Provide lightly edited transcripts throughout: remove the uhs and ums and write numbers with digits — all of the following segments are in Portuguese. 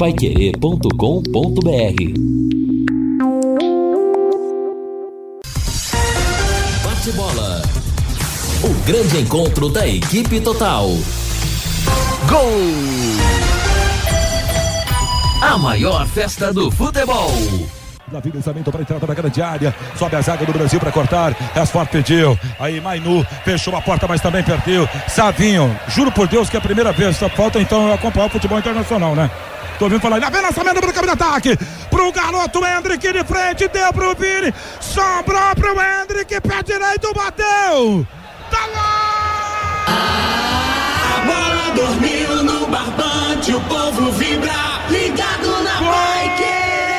Paiquerê.com.br. Bate-bola. O grande encontro da equipe total. Gol! A maior festa do futebol. Davi lançamento para a entrada da grande área. Sobe a zaga do Brasil para cortar. Rasford pediu. Aí Mainu fechou a porta, mas também perdeu. Savinho, juro por Deus que é a primeira vez. Só falta então eu acompanhar o futebol internacional, né? Tô ouvindo falar. Lá vem lançamento para o campo de ataque. Pro garoto Hendrick de frente. Deu pro Vini. Sobrou pro Hendrick. Pé direito, bateu. Tá lá! A bola dormiu no barbante. O povo vibra. Ligado na Paiquerê.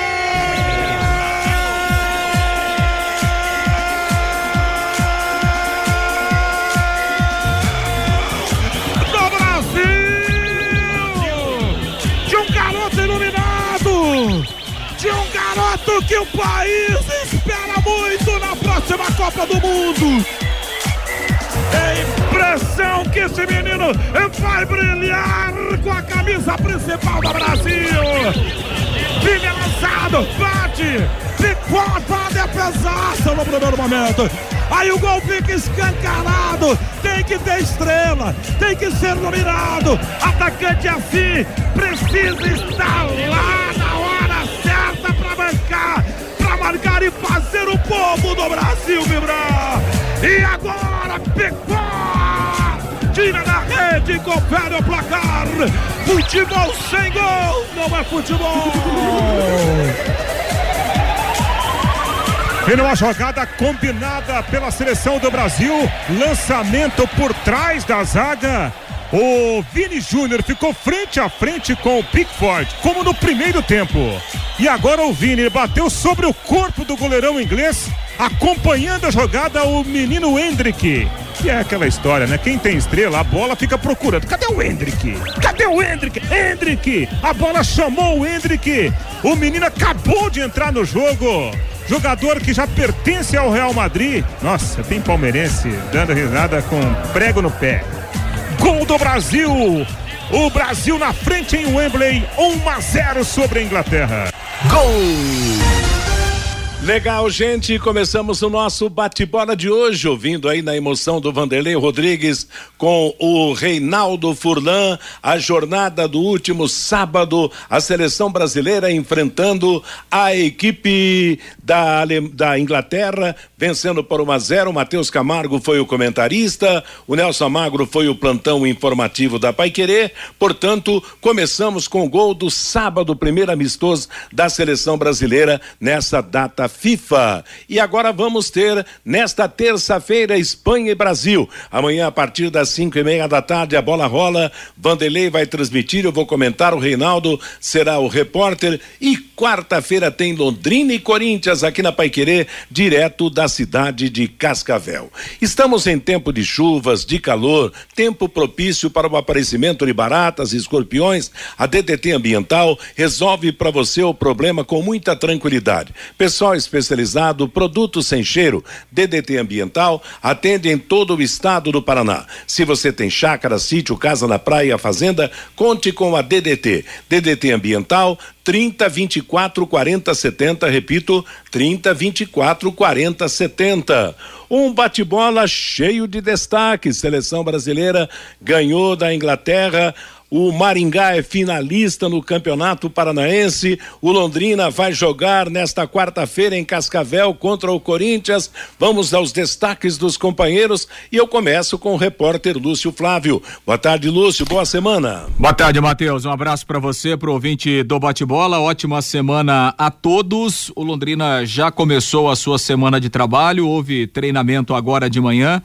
De um garoto que o país espera muito na próxima Copa do Mundo. É impressão que esse menino vai brilhar com a camisa principal do Brasil. Vini lançado, bate, pode é pesaça no primeiro momento. Aí o gol fica escancarado. Tem que ter estrela, tem que ser dominado. Atacante assim precisa estar lá na hora certa para marcar e fazer o povo do Brasil vibrar. E agora pegou, tira da rede, confere o placar. Futebol sem gol não é futebol. E numa jogada combinada pela seleção do Brasil, lançamento por trás da zaga. O Vini Júnior ficou frente a frente com o Pickford, como no primeiro tempo. E agora o Vini bateu sobre o corpo do goleirão inglês, acompanhando a jogada o menino Hendrick. E é aquela história, né? Quem tem estrela, a bola fica procurando. Cadê o Hendrick? Cadê o Hendrick? Hendrick! A bola chamou o Hendrick. O menino acabou de entrar no jogo. Jogador que já pertence ao Real Madrid. Nossa, tem palmeirense dando risada com prego no pé. Gol do Brasil! O Brasil na frente em Wembley, 1-0 sobre a Inglaterra. Gol! Legal, gente, começamos o nosso bate-bola de hoje, ouvindo aí na emoção do Vanderlei Rodrigues com o Reinaldo Furlan, a jornada do último sábado, a seleção brasileira enfrentando a equipe da Inglaterra, vencendo por 1-0. O Matheus Camargo foi o comentarista, o Nelson Magro foi o plantão informativo da Paiquerê. Portanto, começamos com o gol do sábado, primeiro amistoso da seleção brasileira nessa data FIFA. E agora vamos ter nesta terça-feira Espanha e Brasil. Amanhã a partir das 5:30 da tarde a bola rola. Vanderlei vai transmitir, eu vou comentar, o Reinaldo será o repórter. E quarta-feira tem Londrina e Corinthians aqui na Paiquerê, direto da cidade de Cascavel. Estamos em tempo de chuvas, de calor, tempo propício para o aparecimento de baratas e escorpiões. A DDT Ambiental resolve para você o problema com muita tranquilidade. Pessoal especializado, produtos sem cheiro, DDT Ambiental, atende em todo o estado do Paraná. Se você tem chácara, sítio, casa na praia, fazenda, conte com a DDT. DDT Ambiental, 30 24 40 70, repito, 30 24 40 70. Um bate-bola cheio de destaques. Seleção brasileira ganhou da Inglaterra. O Maringá é finalista no Campeonato Paranaense. O Londrina vai jogar nesta quarta-feira em Cascavel contra o Corinthians. Vamos aos destaques dos companheiros e eu começo com o repórter Lúcio Flávio. Boa tarde, Lúcio. Boa semana. Boa tarde, Matheus. Um abraço para você, pro ouvinte do Bate-Bola. Ótima semana a todos. O Londrina já começou a sua semana de trabalho. Houve treinamento agora de manhã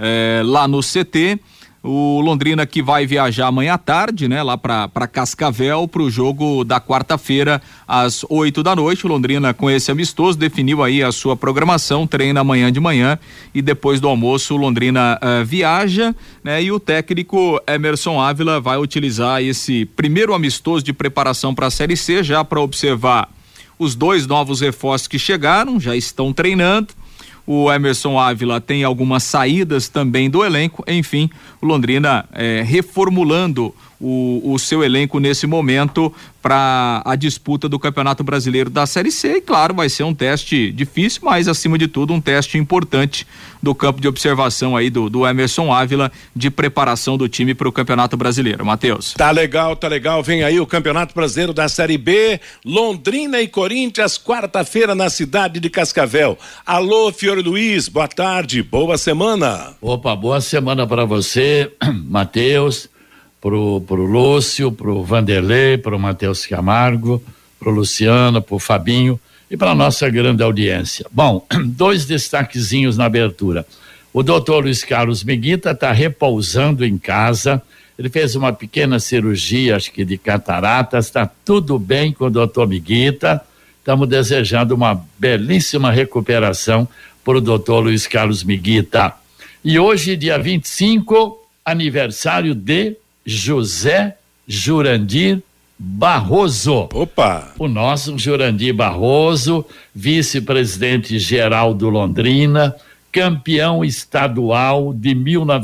lá no CT. O Londrina que vai viajar amanhã à tarde, né, lá para Cascavel, pro jogo da quarta-feira às 20h. O Londrina, com esse amistoso, definiu aí a sua programação, treina amanhã de manhã e depois do almoço o Londrina viaja, né, e o técnico Emerson Ávila vai utilizar esse primeiro amistoso de preparação para a Série C já para observar os dois novos reforços que chegaram, já estão treinando. O Emerson Ávila tem algumas saídas também do elenco. Enfim, o Londrina reformulando o seu elenco nesse momento para a disputa do Campeonato Brasileiro da Série C. E claro, vai ser um teste difícil, mas acima de tudo um teste importante do campo de observação aí do Emerson Ávila, de preparação do time para o Campeonato Brasileiro. Matheus. Tá legal. Vem aí o Campeonato Brasileiro da Série B, Londrina e Corinthians, quarta-feira na cidade de Cascavel. Alô, Fiore Luiz, boa tarde, boa semana. Opa, boa semana para você, Matheus, pro Lúcio, pro Vanderlei, pro Matheus Camargo, pro Luciano, pro Fabinho e para nossa grande audiência. Bom, 2 destaquezinhos na abertura. O doutor Luiz Carlos Miguita está repousando em casa. Ele fez uma pequena cirurgia, acho que de cataratas. Está tudo bem com o doutor Miguita. Estamos desejando uma belíssima recuperação para o doutor Luiz Carlos Miguita. E hoje, dia 25, aniversário de José Jurandir Barroso. Opa! O nosso Jurandir Barroso, vice-presidente geral do Londrina, campeão estadual de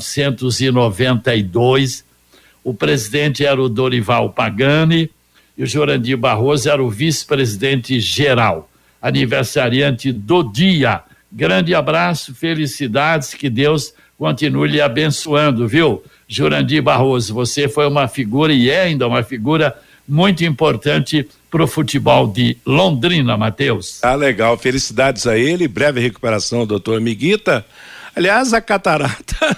1992. O presidente era o Dorival Pagani e o Jurandir Barroso era o vice-presidente geral, aniversariante do dia. Grande abraço, felicidades, que Deus continue lhe abençoando, viu? Jurandir Barroso, você foi uma figura e é ainda uma figura muito importante para o futebol de Londrina, Matheus. Tá legal, felicidades a ele, breve recuperação, doutor Miguita. Aliás, a catarata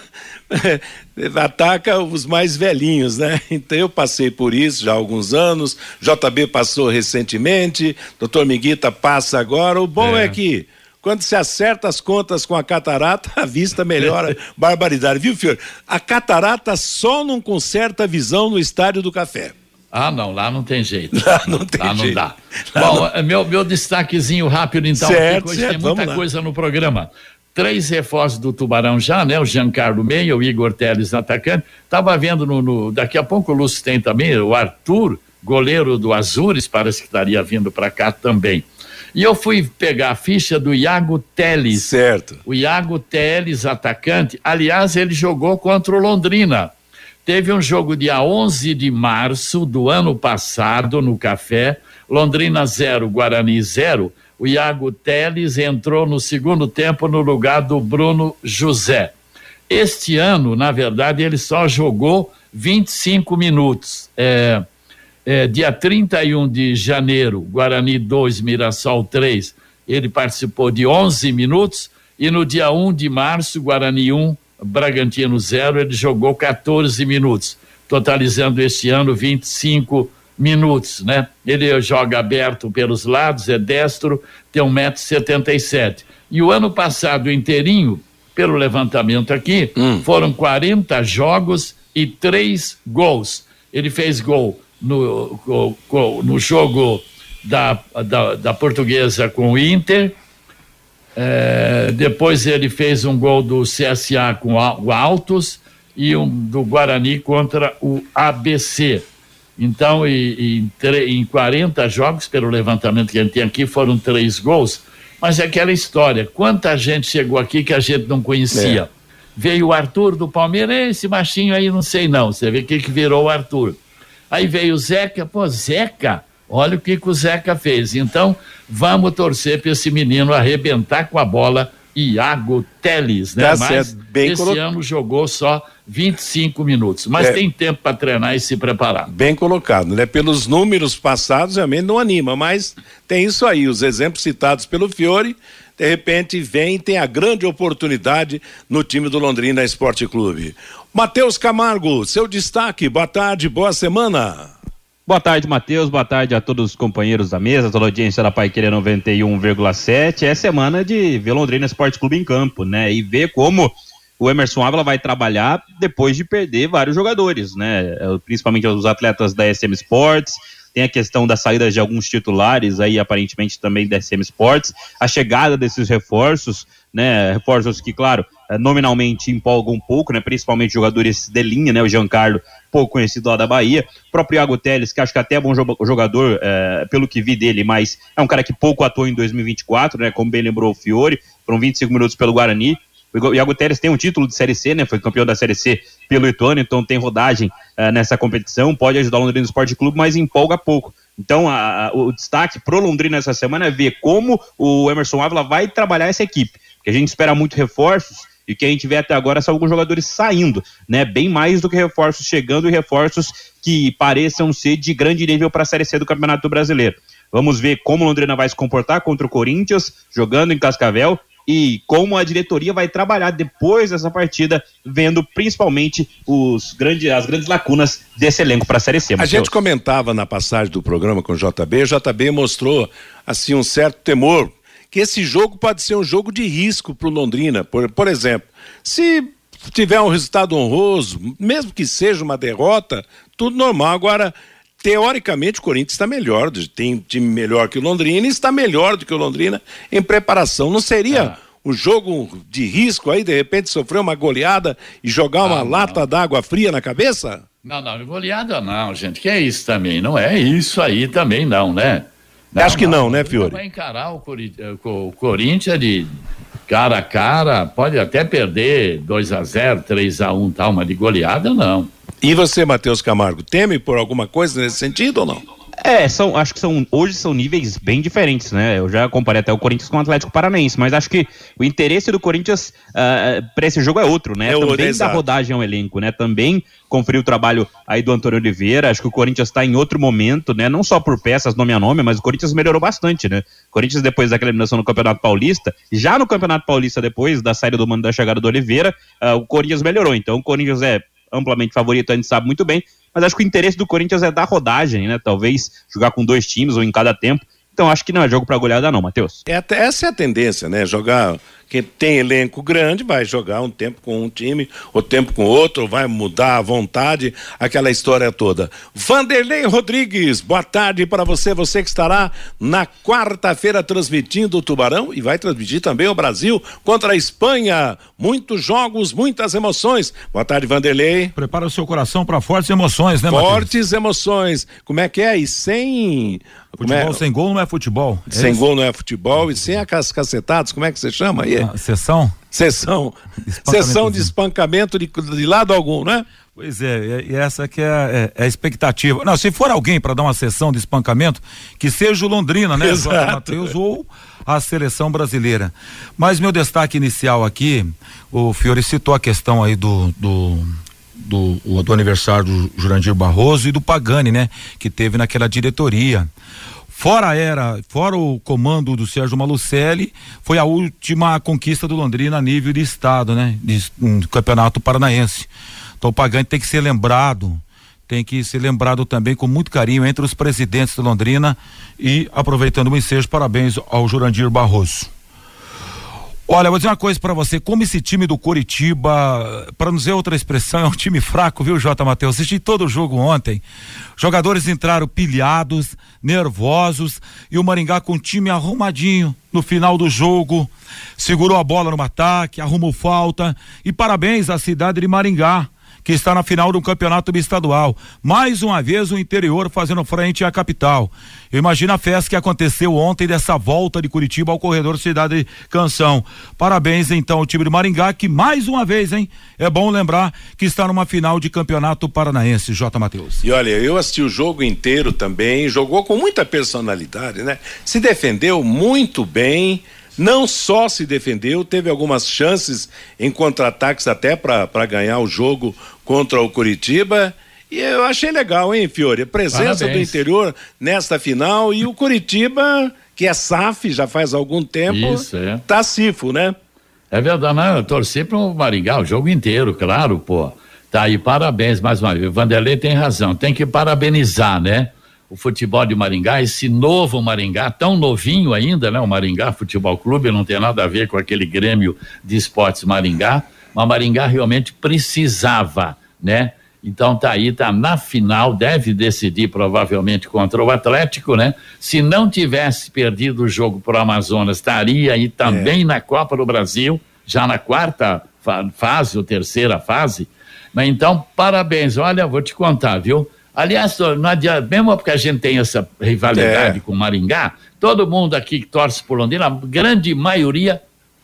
ataca os mais velhinhos, né? Então eu passei por isso já há alguns anos, JB passou recentemente, doutor Miguita passa agora. O bom é que quando se acerta as contas com a catarata, a vista melhora. Barbaridade, viu, Fiore? A catarata só não conserta a visão no Estádio do Café. Ah, não, lá não tem jeito. Lá não tem jeito. Não dá. Bom, meu destaquezinho rápido, então, certo, porque hoje tem muita coisa no programa. 3 reforços do Tubarão já, né? O Giancarlo Meia, o Igor Teles, atacante. Tava vendo daqui a pouco o Lúcio tem também, o Arthur, goleiro do Azures, parece que estaria vindo para cá também. E eu fui pegar a ficha do Iago Teles. Certo. O Iago Teles, atacante, aliás, ele jogou contra o Londrina. Teve um jogo dia 11 de março do ano passado no Café, Londrina 0, Guarani 0. O Iago Teles entrou no segundo tempo no lugar do Bruno José. Este ano, na verdade, ele só jogou 25 minutos. Dia 31 de janeiro, Guarani 2, Mirassol 3, ele participou de 11 minutos, e no dia 1 de março, Guarani 1, Bragantino 0, ele jogou 14 minutos, totalizando este ano 25 minutos, né? Ele joga aberto pelos lados, é destro, tem 1,77 m. E o ano passado inteirinho, pelo levantamento aqui, foram 40 jogos e 3 gols. Ele fez gol no jogo da Portuguesa com o Inter, depois ele fez um gol do CSA com o Altos e um do Guarani contra o ABC. Então, em 40 jogos, pelo levantamento que a gente tem aqui, foram 3 gols, mas é aquela história, quanta gente chegou aqui que a gente não conhecia. Veio o Arthur do Palmeiras, esse machinho aí não sei não, você vê o que virou o Arthur. Aí veio o Zeca, Zeca, olha o que o Zeca fez. Então, vamos torcer para esse menino arrebentar com a bola, Iago Teles, né? Mas esse ano jogou só 25 minutos, mas tem tempo para treinar e se preparar. Bem colocado, né? Pelos números passados, realmente não anima, mas tem isso aí, os exemplos citados pelo Fiore, de repente vem e tem a grande oportunidade no time do Londrina Esporte Clube. Matheus Camargo, seu destaque, boa tarde, boa semana. Boa tarde, Matheus, boa tarde a todos os companheiros da mesa, toda a audiência da Paiquerê 91,7. É semana de ver Londrina Esporte Clube em campo, né? E ver como o Emerson Ávila vai trabalhar depois de perder vários jogadores, né? Principalmente os atletas da SM Sports. Tem a questão da saída de alguns titulares aí, aparentemente também da SM Sports, a chegada desses reforços, né? Reforços que, claro, nominalmente empolgam um pouco, né? Principalmente jogadores de linha, né? O Giancarlo, pouco conhecido lá da Bahia, o próprio Iago Teles, que acho que até é bom jogador, pelo que vi dele, mas é um cara que pouco atuou em 2024, né? Como bem lembrou o Fiore, foram 25 minutos pelo Guarani. O Iago Teres tem um título de Série C, né? Foi campeão da Série C pelo Ituano, então tem rodagem nessa competição, pode ajudar o Londrina Esporte Clube, mas empolga pouco. Então, o destaque pro Londrina essa semana é ver como o Emerson Ávila vai trabalhar essa equipe, porque a gente espera muito reforços, e o que a gente vê até agora são alguns jogadores saindo, né? Bem mais do que reforços chegando e reforços que pareçam ser de grande nível para a Série C do Campeonato Brasileiro. Vamos ver como o Londrina vai se comportar contra o Corinthians, jogando em Cascavel, e como a diretoria vai trabalhar depois dessa partida, vendo principalmente as grandes lacunas desse elenco para a Série C. A gente comentava na passagem do programa com o JB mostrou assim um certo temor, que esse jogo pode ser um jogo de risco para o Londrina. Por exemplo, se tiver um resultado honroso, mesmo que seja uma derrota, tudo normal. Agora, teoricamente, o Corinthians está melhor, tem um time melhor que o Londrina e está melhor do que o Londrina em preparação. Não seria um jogo de risco aí, de repente, sofrer uma goleada e jogar uma lata d'água fria na cabeça? Não, goleada não, gente, que é isso também, não é isso aí também não, né? Acho que não, né, Fiore? Vai encarar o Corinthians de cara a cara, pode até perder 2-0, 3-1 tal, mas de goleada não. E você, Matheus Camargo, teme por alguma coisa nesse sentido ou não? Acho que hoje são níveis bem diferentes, né? Eu já comparei até o Corinthians com o Atlético Paranaense, mas acho que o interesse do Corinthians para esse jogo é outro, né? Também da rodagem ao elenco, né? Também conferir o trabalho aí do Antônio Oliveira. Acho que o Corinthians está em outro momento, né? Não só por peças nome a nome, mas o Corinthians melhorou bastante, né? O Corinthians, depois daquela eliminação no Campeonato Paulista, já no Campeonato Paulista, depois da saída do mando da chegada do Oliveira, o Corinthians melhorou. Então o Corinthians é amplamente favorito, a gente sabe muito bem, mas acho que o interesse do Corinthians é dar rodagem, né? Talvez jogar com 2 times ou em cada tempo. Então acho que não é jogo pra goleada não, Matheus. Essa é a tendência, né? Jogar, quem tem elenco grande vai jogar um tempo com um time, outro tempo com outro, vai mudar à vontade, aquela história toda. Vanderlei Rodrigues, boa tarde para você que estará na quarta-feira transmitindo o Tubarão e vai transmitir também o Brasil contra a Espanha. Muitos jogos, muitas emoções. Boa tarde, Vanderlei. Prepara o seu coração para fortes emoções, né, Matheus? Fortes emoções. Como é que é? E sem... Futebol sem gol não é futebol. Sem gol não é futebol e sem as cacetadas, como é que você chama aí? Sessão de espancamento de lado algum, né? Pois é, e essa que é a expectativa. Não, se for alguém para dar uma sessão de espancamento, que seja o Londrina, né? Exato. Matheus ou a seleção brasileira. Mas meu destaque inicial aqui, o Fiore citou a questão aí do aniversário do Jurandir Barroso e do Pagani, né? Que teve naquela diretoria. Fora o comando do Sérgio Malucelli, foi a última conquista do Londrina a nível de estado, né? Do Campeonato Paranaense. Então o Pagani tem que ser lembrado também com muito carinho entre os presidentes do Londrina e aproveitando o ensejo, parabéns ao Jurandir Barroso. Olha, vou dizer uma coisa pra você, como esse time do Coritiba, pra não dizer outra expressão, é um time fraco, viu, J. Matheus? Assisti todo o jogo ontem, jogadores entraram pilhados, nervosos, e o Maringá com o time arrumadinho no final do jogo, segurou a bola no ataque, arrumou falta, e parabéns à cidade de Maringá, que está na final do campeonato estadual. Mais uma vez o interior fazendo frente à capital. Imagina a festa que aconteceu ontem dessa volta de Curitiba ao corredor Cidade Canção. Parabéns então ao time de Maringá, que mais uma vez, é bom lembrar que está numa final de campeonato paranaense, J. Matheus. E olha, eu assisti o jogo inteiro também, jogou com muita personalidade, né? Se defendeu muito bem. Não só se defendeu, teve algumas chances em contra-ataques até para ganhar o jogo contra o Curitiba. E eu achei legal, hein, Fiore? A presença do interior nesta final e o Curitiba, que é SAF já faz algum tempo, tá cifo, né? É verdade, não, eu torci pro Maringá o jogo inteiro, claro, pô. Tá aí, parabéns mais uma vez. O Vanderlei tem razão, tem que parabenizar, né? O futebol de Maringá, esse novo Maringá, tão novinho ainda, né? O Maringá Futebol Clube não tem nada a ver com aquele Grêmio de Esportes Maringá, mas Maringá realmente precisava, né? Então tá aí, tá na final, deve decidir provavelmente contra o Atlético, né? Se não tivesse perdido o jogo pro Amazonas, estaria aí também na Copa do Brasil, já na quarta fase, ou terceira fase. Mas então, parabéns, olha, vou te contar, viu? Aliás, não adianta, mesmo porque a gente tem essa rivalidade com o Maringá, todo mundo aqui que torce por Londrina, a grande maioria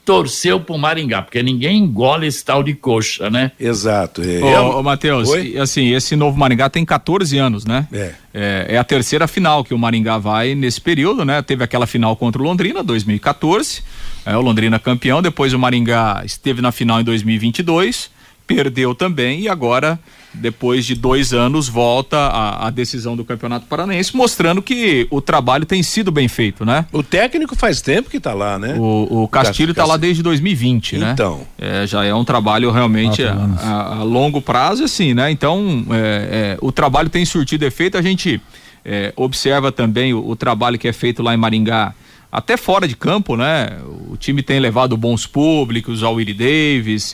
torceu pro Maringá, porque ninguém engole esse tal de coxa, né? Exato. Ô, Matheus, assim, esse novo Maringá tem 14 anos, né? É a terceira final que o Maringá vai nesse período, né? Teve aquela final contra o Londrina, 2014, o Londrina campeão, depois o Maringá esteve na final em 2022, perdeu também e agora, depois de 2 anos, volta a decisão do Campeonato Paranaense, mostrando que o trabalho tem sido bem feito, né? O técnico faz tempo que tá lá, né? O Castilho tá lá desde 2020, né? Então. Já é um trabalho realmente a longo prazo, assim, né? Então, o trabalho tem surtido efeito, a gente observa também o trabalho que é feito lá em Maringá, até fora de campo, né? O time tem levado bons públicos ao Willie Davis,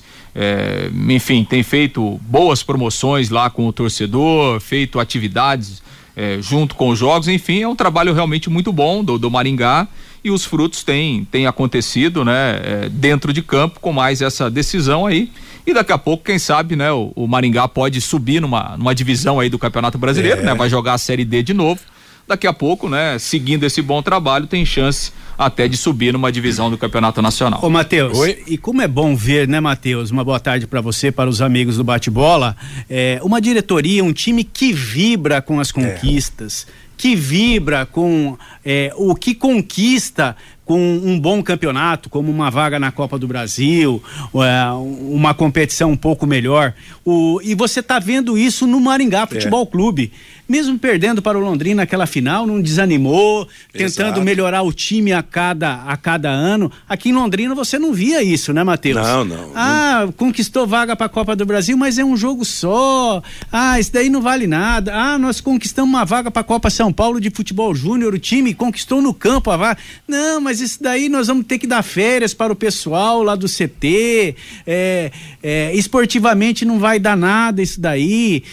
enfim, tem feito boas promoções lá com o torcedor, feito atividades junto com os jogos, enfim, é um trabalho realmente muito bom do Maringá e os frutos têm acontecido, né? Dentro de campo, com mais essa decisão aí. E daqui a pouco, quem sabe, né? O Maringá pode subir numa divisão aí do Campeonato Brasileiro, né? Vai jogar a Série D de novo. Daqui a pouco, né, seguindo esse bom trabalho, tem chance até de subir numa divisão do Campeonato Nacional. Ô, Matheus, e como é bom ver, né, Matheus? Uma boa tarde para você, para os amigos do Bate-Bola. Uma diretoria, um time que vibra com as conquistas, que vibra com o que conquista com um bom campeonato, como uma vaga na Copa do Brasil, uma competição um pouco melhor. E você está vendo isso no Maringá Futebol Clube. Mesmo perdendo para o Londrina naquela final, não desanimou, tentando melhorar o time a cada ano. Aqui em Londrina você não via isso, né, Matheus? Não. Conquistou vaga para a Copa do Brasil, mas é um jogo só. Isso daí não vale nada. Nós conquistamos uma vaga para a Copa São Paulo de Futebol Júnior, o time conquistou no campo a vaga. Não, mas isso daí nós vamos ter que dar férias para o pessoal lá do CT. Esportivamente não vai dar nada isso daí.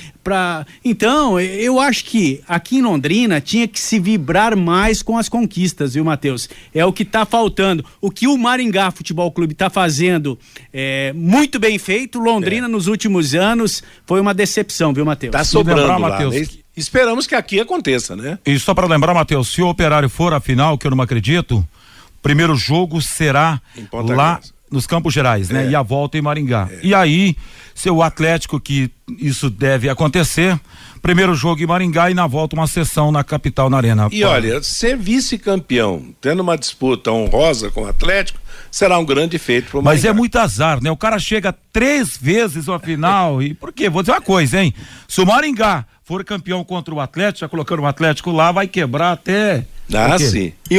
Então, eu acho que aqui em Londrina tinha que se vibrar mais com as conquistas, viu, Matheus? É o que tá faltando. O que o Maringá Futebol Clube tá fazendo muito bem feito. Londrina nos últimos anos foi uma decepção, viu, Matheus? Tá sobrando lá, Matheus. Esperamos que aqui aconteça, né? E só para lembrar, Matheus, se o Operário for à final, que eu não acredito, primeiro jogo será lá nos Campos Gerais, né? E a volta em Maringá. E aí, se o Atlético, que isso deve acontecer, primeiro jogo em Maringá e na volta uma sessão na capital, na Arena. E olha, ser vice-campeão, tendo uma disputa honrosa com o Atlético, será um grande feito pro Maringá. Mas é muito azar, né? O cara chega 3 vezes à final e por quê? Vou dizer uma coisa, hein? Se o Maringá for campeão contra o Atlético, já colocando o Atlético lá, vai quebrar até... sim. E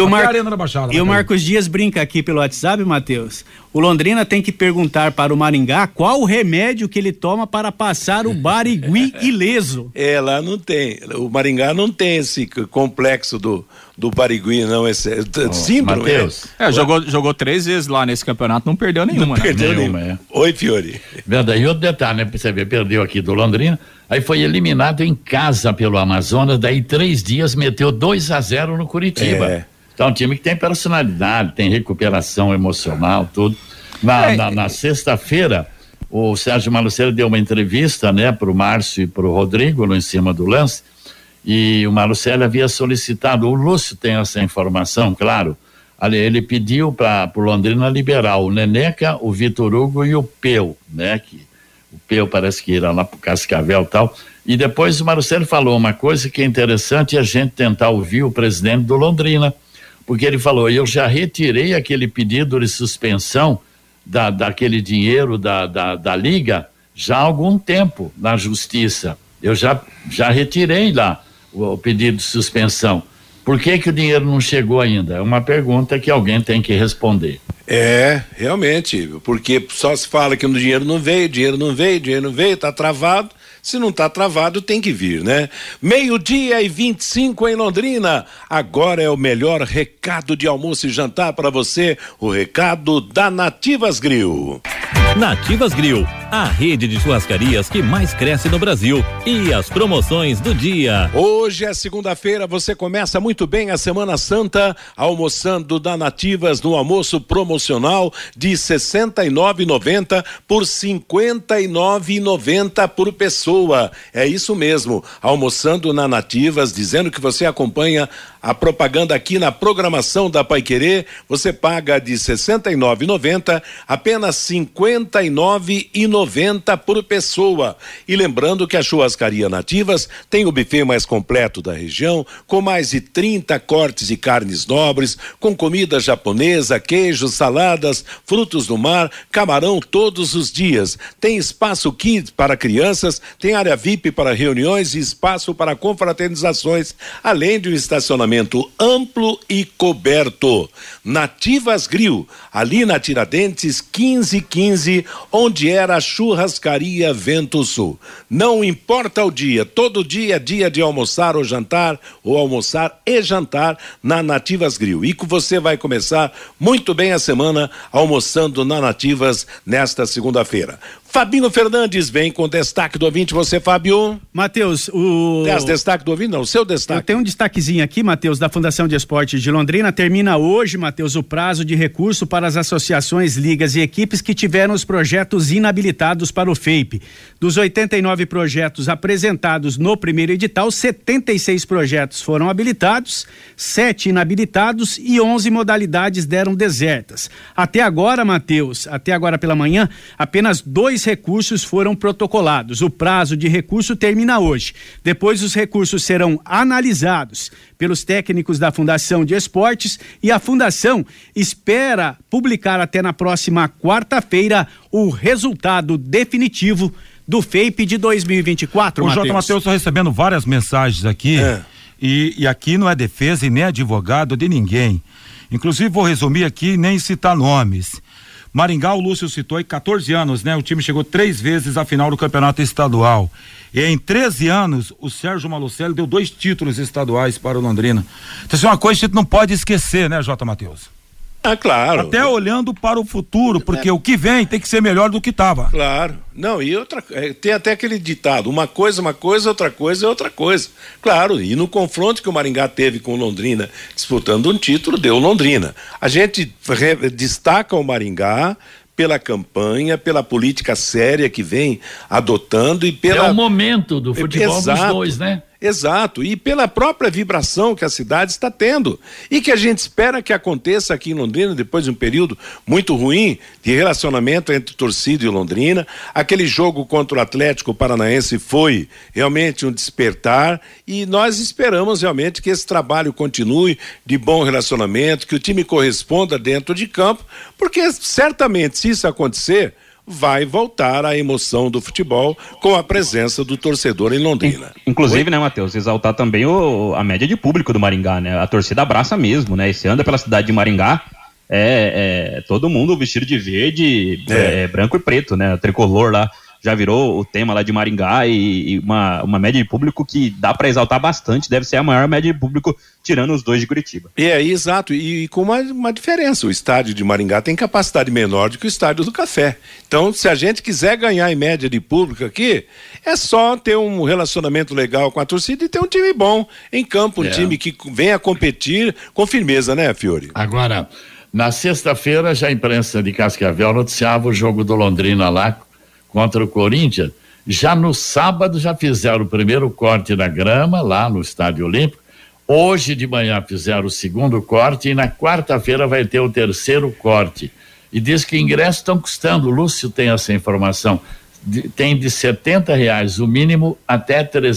o Marcos Dias brinca aqui pelo WhatsApp, Matheus. O Londrina tem que perguntar para o Maringá qual o remédio que ele toma para passar o Barigui ileso. Lá não tem. O Maringá não tem esse complexo do Barigui, não. Esse símbolo. Matheus. Jogou 3 vezes lá nesse campeonato, não perdeu nenhuma. Não perdeu nenhuma. Oi, Fiori. Verdade. E outro detalhe, né? Pra você ver, perdeu aqui do Londrina, aí foi eliminado em casa pelo Amazonas, daí 3 dias meteu 2-0 no Curitiba. Então, um time que tem personalidade, tem recuperação emocional, tudo. Na sexta-feira, o Sérgio Malucelli deu uma entrevista, né, pro Márcio e pro Rodrigo, lá em cima do lance, e o Malucelli havia solicitado, o Lúcio tem essa informação, claro, ele pediu pro Londrina liberar o Neneca, o Vitor Hugo e o Peu, né, que o Peu parece que irá lá pro Cascavel e tal. E depois o Malucelli falou uma coisa que é interessante a gente tentar ouvir o presidente do Londrina, porque ele falou, eu já retirei aquele pedido de suspensão daquele dinheiro da Liga já há algum tempo na Justiça. Eu já retirei lá o pedido de suspensão. Por que o dinheiro não chegou ainda? É uma pergunta que alguém tem que responder. Realmente, porque só se fala que o dinheiro não veio, tá travado. Se não tá travado, tem que vir, né? 12:25 em Londrina. Agora é o melhor recado de almoço e jantar para você, o recado da Nativas Grill. Nativas Grill, a rede de churrascarias que mais cresce no Brasil e as promoções do dia. Hoje é segunda-feira, você começa muito bem a Semana Santa almoçando da Nativas no almoço promocional de R$ 69,90 por R$ 59,90 por pessoa. É isso mesmo, almoçando na Nativas, dizendo que você acompanha a propaganda aqui na programação da Paiquerê, você paga de R$ 69,90 apenas R$ 59,90 por pessoa. E lembrando que a Churrascaria Nativas tem o buffet mais completo da região, com mais de 30 cortes de carnes nobres, com comida japonesa, queijos, saladas, frutos do mar, camarão todos os dias. Tem espaço kids para crianças, tem área VIP para reuniões e espaço para confraternizações, além de um estacionamento amplo e coberto. Nativas Grill, ali na Tiradentes 1515, onde era a Churrascaria Vento Sul. Não importa o dia, todo dia é dia de almoçar ou jantar e jantar na Nativas Grill. E que você vai começar muito bem a semana almoçando na Nativas nesta segunda-feira. Fabinho Fernandes vem com destaque do ouvinte. Você, Fábio? Matheus, Tem as destaque do ouvinte? Não, o seu destaque. Eu tenho um destaquezinho aqui, Matheus, da Fundação de Esportes de Londrina. Termina hoje, Matheus, o prazo de recurso para as associações, ligas e equipes que tiveram os projetos inabilitados para o FAPE. Dos 89 projetos apresentados no primeiro edital, 76 projetos foram habilitados, 7 inabilitados e 11 modalidades deram desertas. Até agora, Matheus, até agora pela manhã, apenas 2 recursos foram protocolados. O prazo de recurso termina hoje. Depois os recursos serão analisados pelos técnicos da Fundação de Esportes e a Fundação espera publicar até na próxima quarta-feira o resultado definitivo do FAPE de 2024, Matheus. O Matheus, estou recebendo várias mensagens aqui e aqui não é defesa e nem advogado de ninguém. Inclusive vou resumir aqui, nem citar nomes. Maringá, o Lúcio citou aí 14 anos, né? O time chegou 3 vezes à final do campeonato estadual. E em 13 anos, o Sérgio Malucelli deu 2 títulos estaduais para o Londrina. Então, isso é uma coisa que a gente não pode esquecer, né, J. Matheus? Ah, claro. Até olhando para o futuro, porque o que vem tem que ser melhor do que estava. Claro. Não, e outra, tem até aquele ditado, uma coisa, outra coisa é outra coisa. Claro, e no confronto que o Maringá teve com o Londrina, disputando um título, deu Londrina. A gente destaca o Maringá pela campanha, pela política séria que vem adotando e pela... É o momento do futebol dos dois, né? Exato, e pela própria vibração que a cidade está tendo e que a gente espera que aconteça aqui em Londrina depois de um período muito ruim de relacionamento entre torcida e Londrina. Aquele jogo contra o Atlético Paranaense foi realmente um despertar e nós esperamos realmente que esse trabalho continue de bom relacionamento, que o time corresponda dentro de campo, porque certamente se isso acontecer, vai voltar a emoção do futebol com a presença do torcedor em Londrina. Inclusive, né, Matheus, exaltar também a média de público do Maringá, né? A torcida abraça mesmo, né? E você anda pela cidade de Maringá, todo mundo vestido de verde, branco e preto, né? O tricolor lá já virou o tema lá de Maringá e uma média de público que dá para exaltar bastante, deve ser a maior média de público tirando os 2 de Curitiba. Exato, e com uma diferença, o estádio de Maringá tem capacidade menor do que o estádio do Café. Então, se a gente quiser ganhar em média de público aqui, é só ter um relacionamento legal com a torcida e ter um time bom em campo, um time que venha competir com firmeza, né, Fiore? Agora, na sexta-feira, já a imprensa de Cascavel noticiava o jogo do Londrina lá contra o Corinthians. Já no sábado já fizeram o primeiro corte na grama lá no Estádio Olímpico. Hoje de manhã fizeram o segundo corte e na quarta-feira vai ter o terceiro corte. E diz que ingressos estão custando, o Lúcio tem essa informação, tem de R$70 o mínimo até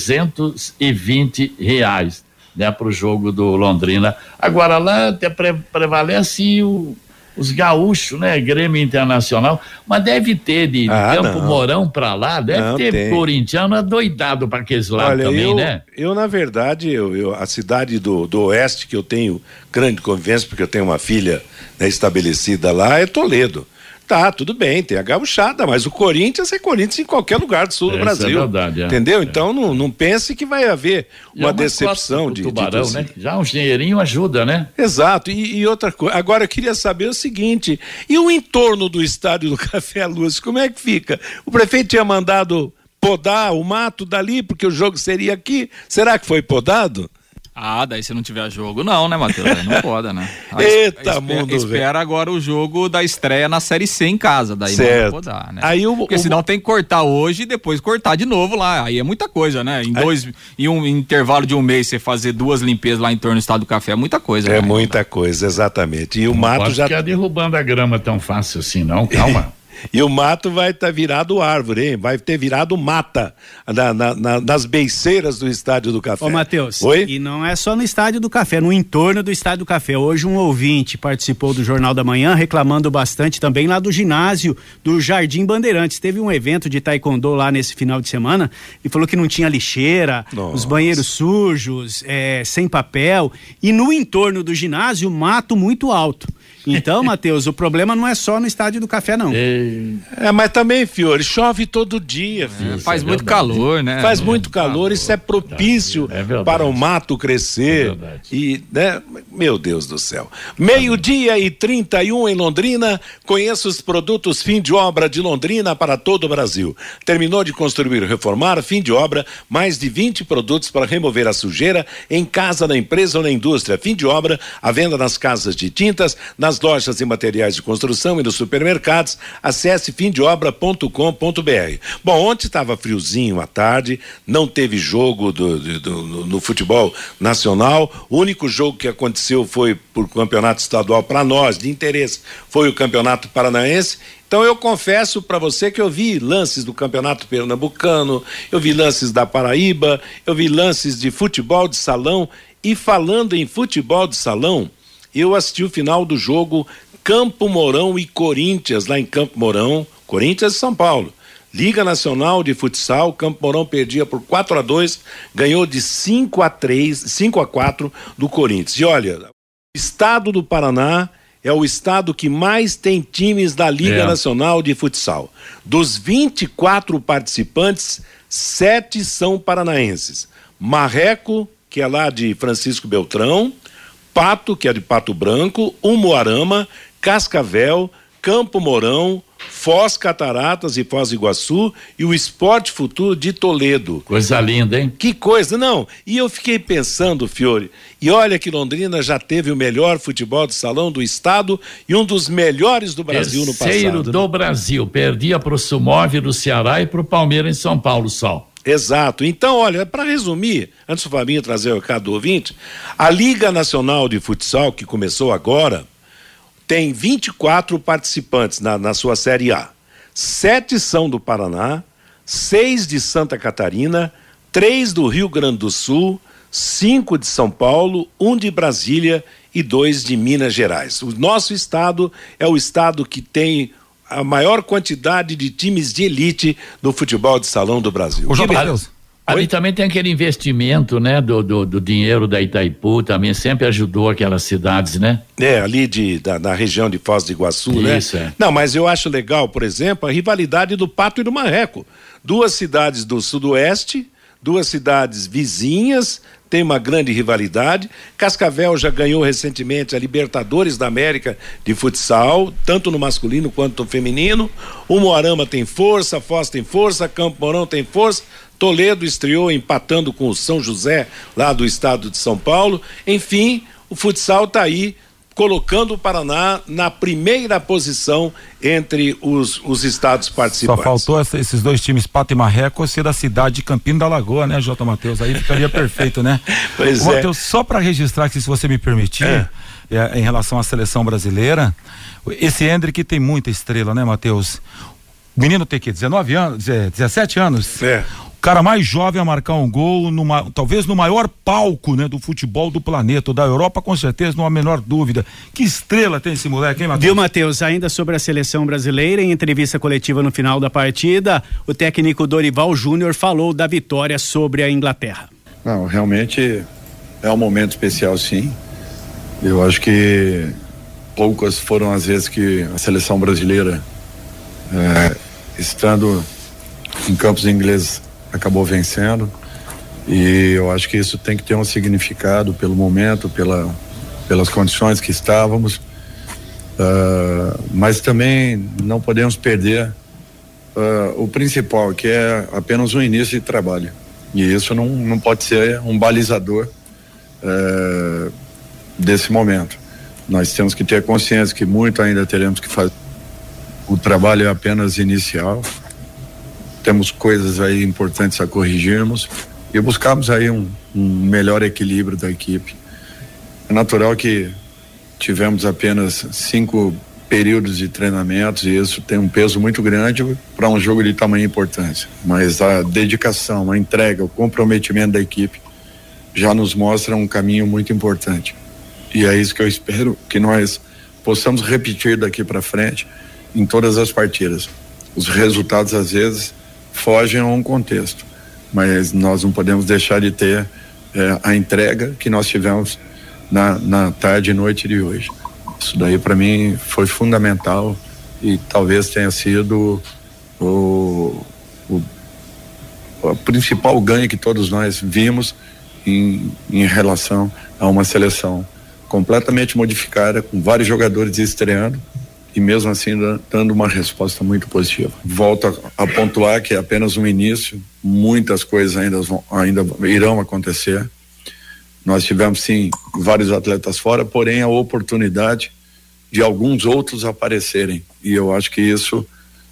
R$320, né, para o jogo do Londrina. Agora lá até prevalece os gaúchos, né? Grêmio Internacional, mas deve ter de Campo Mourão pra lá, deve ter corintiano adoidado pra aqueles lados também, né? Eu, na verdade, a cidade do Oeste, que eu tenho grande convivência, porque eu tenho uma filha, né, estabelecida lá, é Toledo. Tá, tudo bem, tem a gauchada, mas o Corinthians é Corinthians em qualquer lugar do sul do Brasil. É verdade, entendeu? Então não pense que vai haver uma decepção de Tubarão, né? Já um dinheirinho ajuda, né? Exato. E outra coisa, agora eu queria saber o seguinte, e o entorno do estádio do Café Lúcio, como é que fica? O prefeito tinha mandado podar o mato dali, porque o jogo seria aqui, será que foi podado? Daí se não tiver jogo, não, né, Matheus? Não pode, né? Eita, mundo, espera agora o jogo da estreia na Série C em casa, daí certo. Não pode dar, né? Porque senão tem que cortar hoje e depois cortar de novo lá, aí é muita coisa, né? Em um intervalo de um mês você fazer 2 limpezas lá em torno do Estado do Café é muita coisa. É né? muita coisa, exatamente. E o mato pode já... ficar derrubando a grama tão fácil assim, não, calma. E o mato vai estar virado árvore, hein? Vai ter virado mata nas beiceiras do Estádio do Café. Ô, Matheus, oi? E não é só no Estádio do Café, no entorno do Estádio do Café. Hoje um ouvinte participou do Jornal da Manhã reclamando bastante também lá do ginásio do Jardim Bandeirantes. Teve um evento de taekwondo lá nesse final de semana e falou que não tinha lixeira, os banheiros sujos, sem papel, e no entorno do ginásio mato muito alto. Então, Matheus, o problema não é só no Estádio do Café, não. Mas também, Fiore, chove todo dia, filho. Faz muito calor, né? Faz muito calor, isso é propício para o mato crescer. E, né? Meu Deus do céu. 12:31 em Londrina. Conheça os produtos fim de obra de Londrina para todo o Brasil. Terminou de construir ou reformar, fim de obra, mais de 20 produtos para remover a sujeira em casa, na empresa ou na indústria. Fim de obra, a venda nas casas de tintas, nas lojas e materiais de construção e nos supermercados. Acesse fimdeobra.com.br. Bom, ontem estava friozinho à tarde, não teve jogo no futebol nacional. O único jogo que aconteceu foi por campeonato estadual para nós, de interesse, foi o Campeonato Paranaense. Então eu confesso para você que eu vi lances do Campeonato Pernambucano, eu vi lances da Paraíba, eu vi lances de futebol de salão. E falando em futebol de salão, eu assisti o final do jogo Campo Mourão e Corinthians, lá em Campo Mourão, Corinthians e São Paulo. Liga Nacional de Futsal, Campo Mourão perdia por 4-2, ganhou de 5-4 do Corinthians. E olha, o estado do Paraná é o estado que mais tem times da Liga Nacional de Futsal. Dos 24 participantes, 7 são paranaenses. Marreco, que é lá de Francisco Beltrão, Pato, que é de Pato Branco, Umuarama, Cascavel, Campo Mourão, Foz Cataratas e Foz do Iguaçu e o Esporte Futuro de Toledo. Coisa linda, hein? Que coisa, não? E eu fiquei pensando, Fiore, e olha que Londrina já teve o melhor futebol de salão do estado e um dos melhores do Brasil no passado. Terceiro do Brasil, perdia pro Sumov do Ceará e pro Palmeiras em São Paulo só. Exato. Então, olha, para resumir, antes do Fabinho trazer o recado do ouvinte, a Liga Nacional de Futsal, que começou agora, tem 24 participantes na sua Série A. 7 são do Paraná, 6 de Santa Catarina, 3 do Rio Grande do Sul, 5 de São Paulo, 1 de Brasília e 2 de Minas Gerais. O nosso estado é o estado que tem a maior quantidade de times de elite do futebol de salão do Brasil. Ali também tem aquele investimento, né, do dinheiro da Itaipu, também sempre ajudou aquelas cidades, né? Ali na região de Foz do Iguaçu, né? Isso, Não, mas eu acho legal, por exemplo, a rivalidade do Pato e do Marreco. 2 cidades do sudoeste, 2 cidades vizinhas, tem uma grande rivalidade. Cascavel já ganhou recentemente a Libertadores da América de futsal, tanto no masculino quanto no feminino. O Moarama tem força, Foz tem força, Campo Mourão tem força. Toledo estreou empatando com o São José, lá do estado de São Paulo. Enfim, o futsal está aí, colocando o Paraná na primeira posição entre os estados participantes. Só faltou esses 2 times, Pato e Marreco, ser da cidade de Campina da Lagoa, né, J. Matheus? Aí ficaria perfeito, né? Pois Matheus, só para registrar aqui, se você me permitir, em relação à seleção brasileira, esse Hendrick tem muita estrela, né, Matheus? O menino tem que 19 anos, 17 anos. O cara mais jovem a marcar um gol, talvez no maior palco, né, do futebol do planeta, da Europa, com certeza, não há a menor dúvida. Que estrela tem esse moleque, hein, Matheus? Viu, Matheus, ainda sobre a seleção brasileira, em entrevista coletiva no final da partida, o técnico Dorival Júnior falou da vitória sobre a Inglaterra. Não, realmente é um momento especial, sim. Eu acho que poucas foram as vezes que a seleção brasileira estando em Campos Ingleses, acabou vencendo, e eu acho que isso tem que ter um significado pelo momento, pelas condições que estávamos, mas também não podemos perder o principal, que é apenas um início de trabalho, e isso não pode ser um balizador desse momento. Nós temos que ter consciência que muito ainda teremos que fazer. O trabalho é apenas inicial, temos coisas aí importantes a corrigirmos e buscarmos aí um melhor equilíbrio da equipe. É natural que tivemos apenas 5 períodos de treinamentos e isso tem um peso muito grande para um jogo de tamanha importância, mas a dedicação, a entrega, o comprometimento da equipe já nos mostra um caminho muito importante, e é isso que eu espero que nós possamos repetir daqui para frente em todas as partidas. Os resultados às vezes fogem a um contexto, mas nós não podemos deixar de ter a entrega que nós tivemos na tarde e noite de hoje. Isso daí para mim foi fundamental e talvez tenha sido o principal ganho que todos nós vimos em relação a uma seleção completamente modificada, com vários jogadores estreando e mesmo assim dando uma resposta muito positiva. Volto a pontuar que é apenas um início, muitas coisas ainda irão acontecer. Nós tivemos sim vários atletas fora, porém a oportunidade de alguns outros aparecerem, e eu acho que isso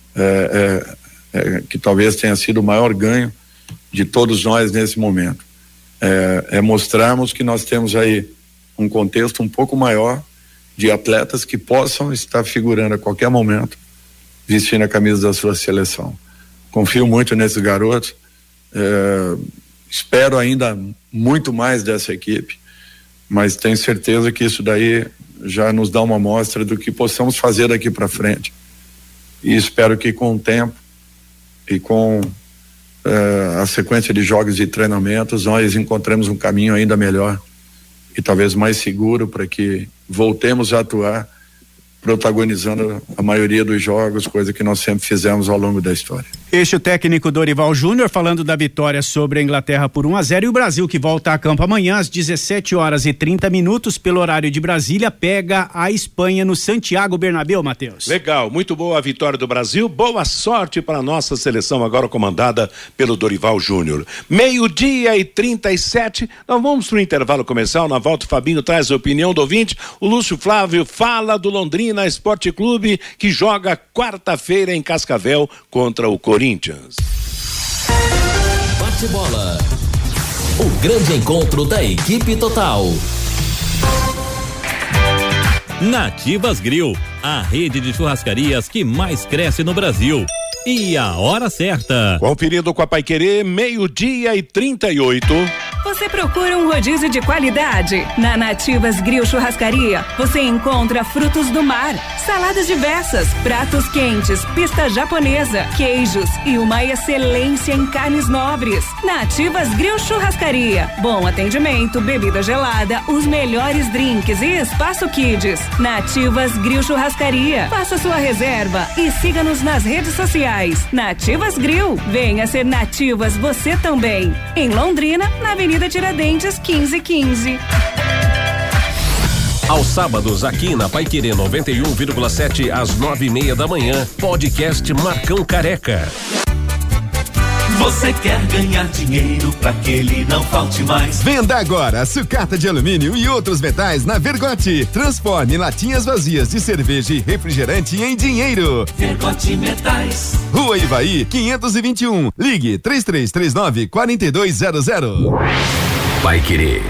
que talvez tenha sido o maior ganho de todos nós nesse momento, mostrarmos que nós temos aí um contexto um pouco maior de atletas que possam estar figurando a qualquer momento vestindo a camisa da sua seleção. Confio muito nesses garotos, espero ainda muito mais dessa equipe, mas tenho certeza que isso daí já nos dá uma amostra do que possamos fazer daqui para frente, e espero que com o tempo e com a sequência de jogos e treinamentos nós encontremos um caminho ainda melhor e talvez mais seguro para que voltemos a atuar protagonizando a maioria dos jogos, coisa que nós sempre fizemos ao longo da história. Este é o técnico Dorival Júnior falando da vitória sobre a Inglaterra por 1-0, e o Brasil, que volta a campo amanhã às 17h30 pelo horário de Brasília, pega a Espanha no Santiago Bernabéu, Matheus. Legal, muito boa a vitória do Brasil, boa sorte para a nossa seleção agora comandada pelo Dorival Júnior. 12:37, nós vamos para o intervalo comercial. Na volta o Fabinho traz a opinião do ouvinte, o Lúcio Flávio fala do Londrina Esporte Clube, que joga quarta-feira em Cascavel contra o Corinthians. Bate bola. O grande encontro da equipe total. Nativas Grill, a rede de churrascarias que mais cresce no Brasil. E a hora certa. Conferido com a Paiquerê, 12:38. Você procura um rodízio de qualidade? Na Nativas Grill Churrascaria, você encontra frutos do mar, saladas diversas, pratos quentes, pista japonesa, queijos e uma excelência em carnes nobres. Nativas Grill Churrascaria, bom atendimento, bebida gelada, os melhores drinks e espaço kids. Nativas Grill Churrascaria, faça sua reserva e siga-nos nas redes sociais. Nativas Grill, venha ser Nativas você também. Em Londrina, na Avenida Tiradentes 1515. Aos sábados, aqui na Paiquerê 91,7 às 9:30 da manhã, podcast Marcão Careca. Você quer ganhar dinheiro pra que ele não falte mais? Venda agora sucata de alumínio e outros metais na Vergote. Transforme latinhas vazias de cerveja e refrigerante em dinheiro. Vergote Metais. Rua Ivaí, 521. Ligue 3339-4200. Paiquerê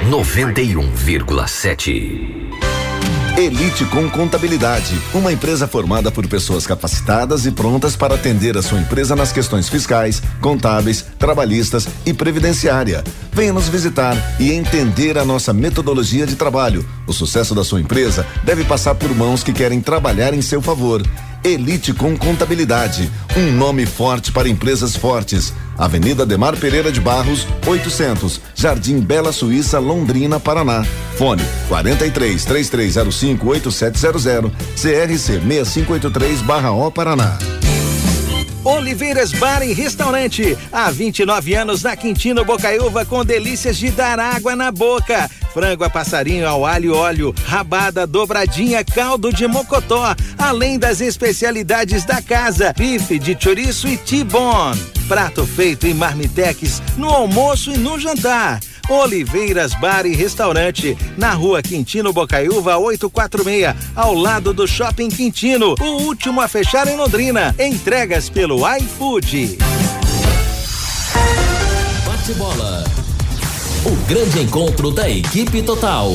91,7. Elite com Contabilidade, uma empresa formada por pessoas capacitadas e prontas para atender a sua empresa nas questões fiscais, contábeis, trabalhistas e previdenciária. Venha nos visitar e entender a nossa metodologia de trabalho. O sucesso da sua empresa deve passar por mãos que querem trabalhar em seu favor. Elite com Contabilidade, um nome forte para empresas fortes. Avenida Ademar Pereira de Barros, 800, Jardim Bela Suíça, Londrina, Paraná. Fone 43 3305 8700, CRC 6583/O Paraná. Oliveiras Bar e Restaurante, há 29 anos na Quintino Bocaiúva, com delícias de dar água na boca. Frango a passarinho ao alho e óleo, rabada, dobradinha, caldo de mocotó, além das especialidades da casa, bife de chouriço e T-bone. Prato feito em marmitex no almoço e no jantar. Oliveiras Bar e Restaurante, na rua Quintino Bocaiúva 846, ao lado do Shopping Quintino, o último a fechar em Londrina. Entregas pelo iFood. Bate-bola. O grande encontro da equipe total.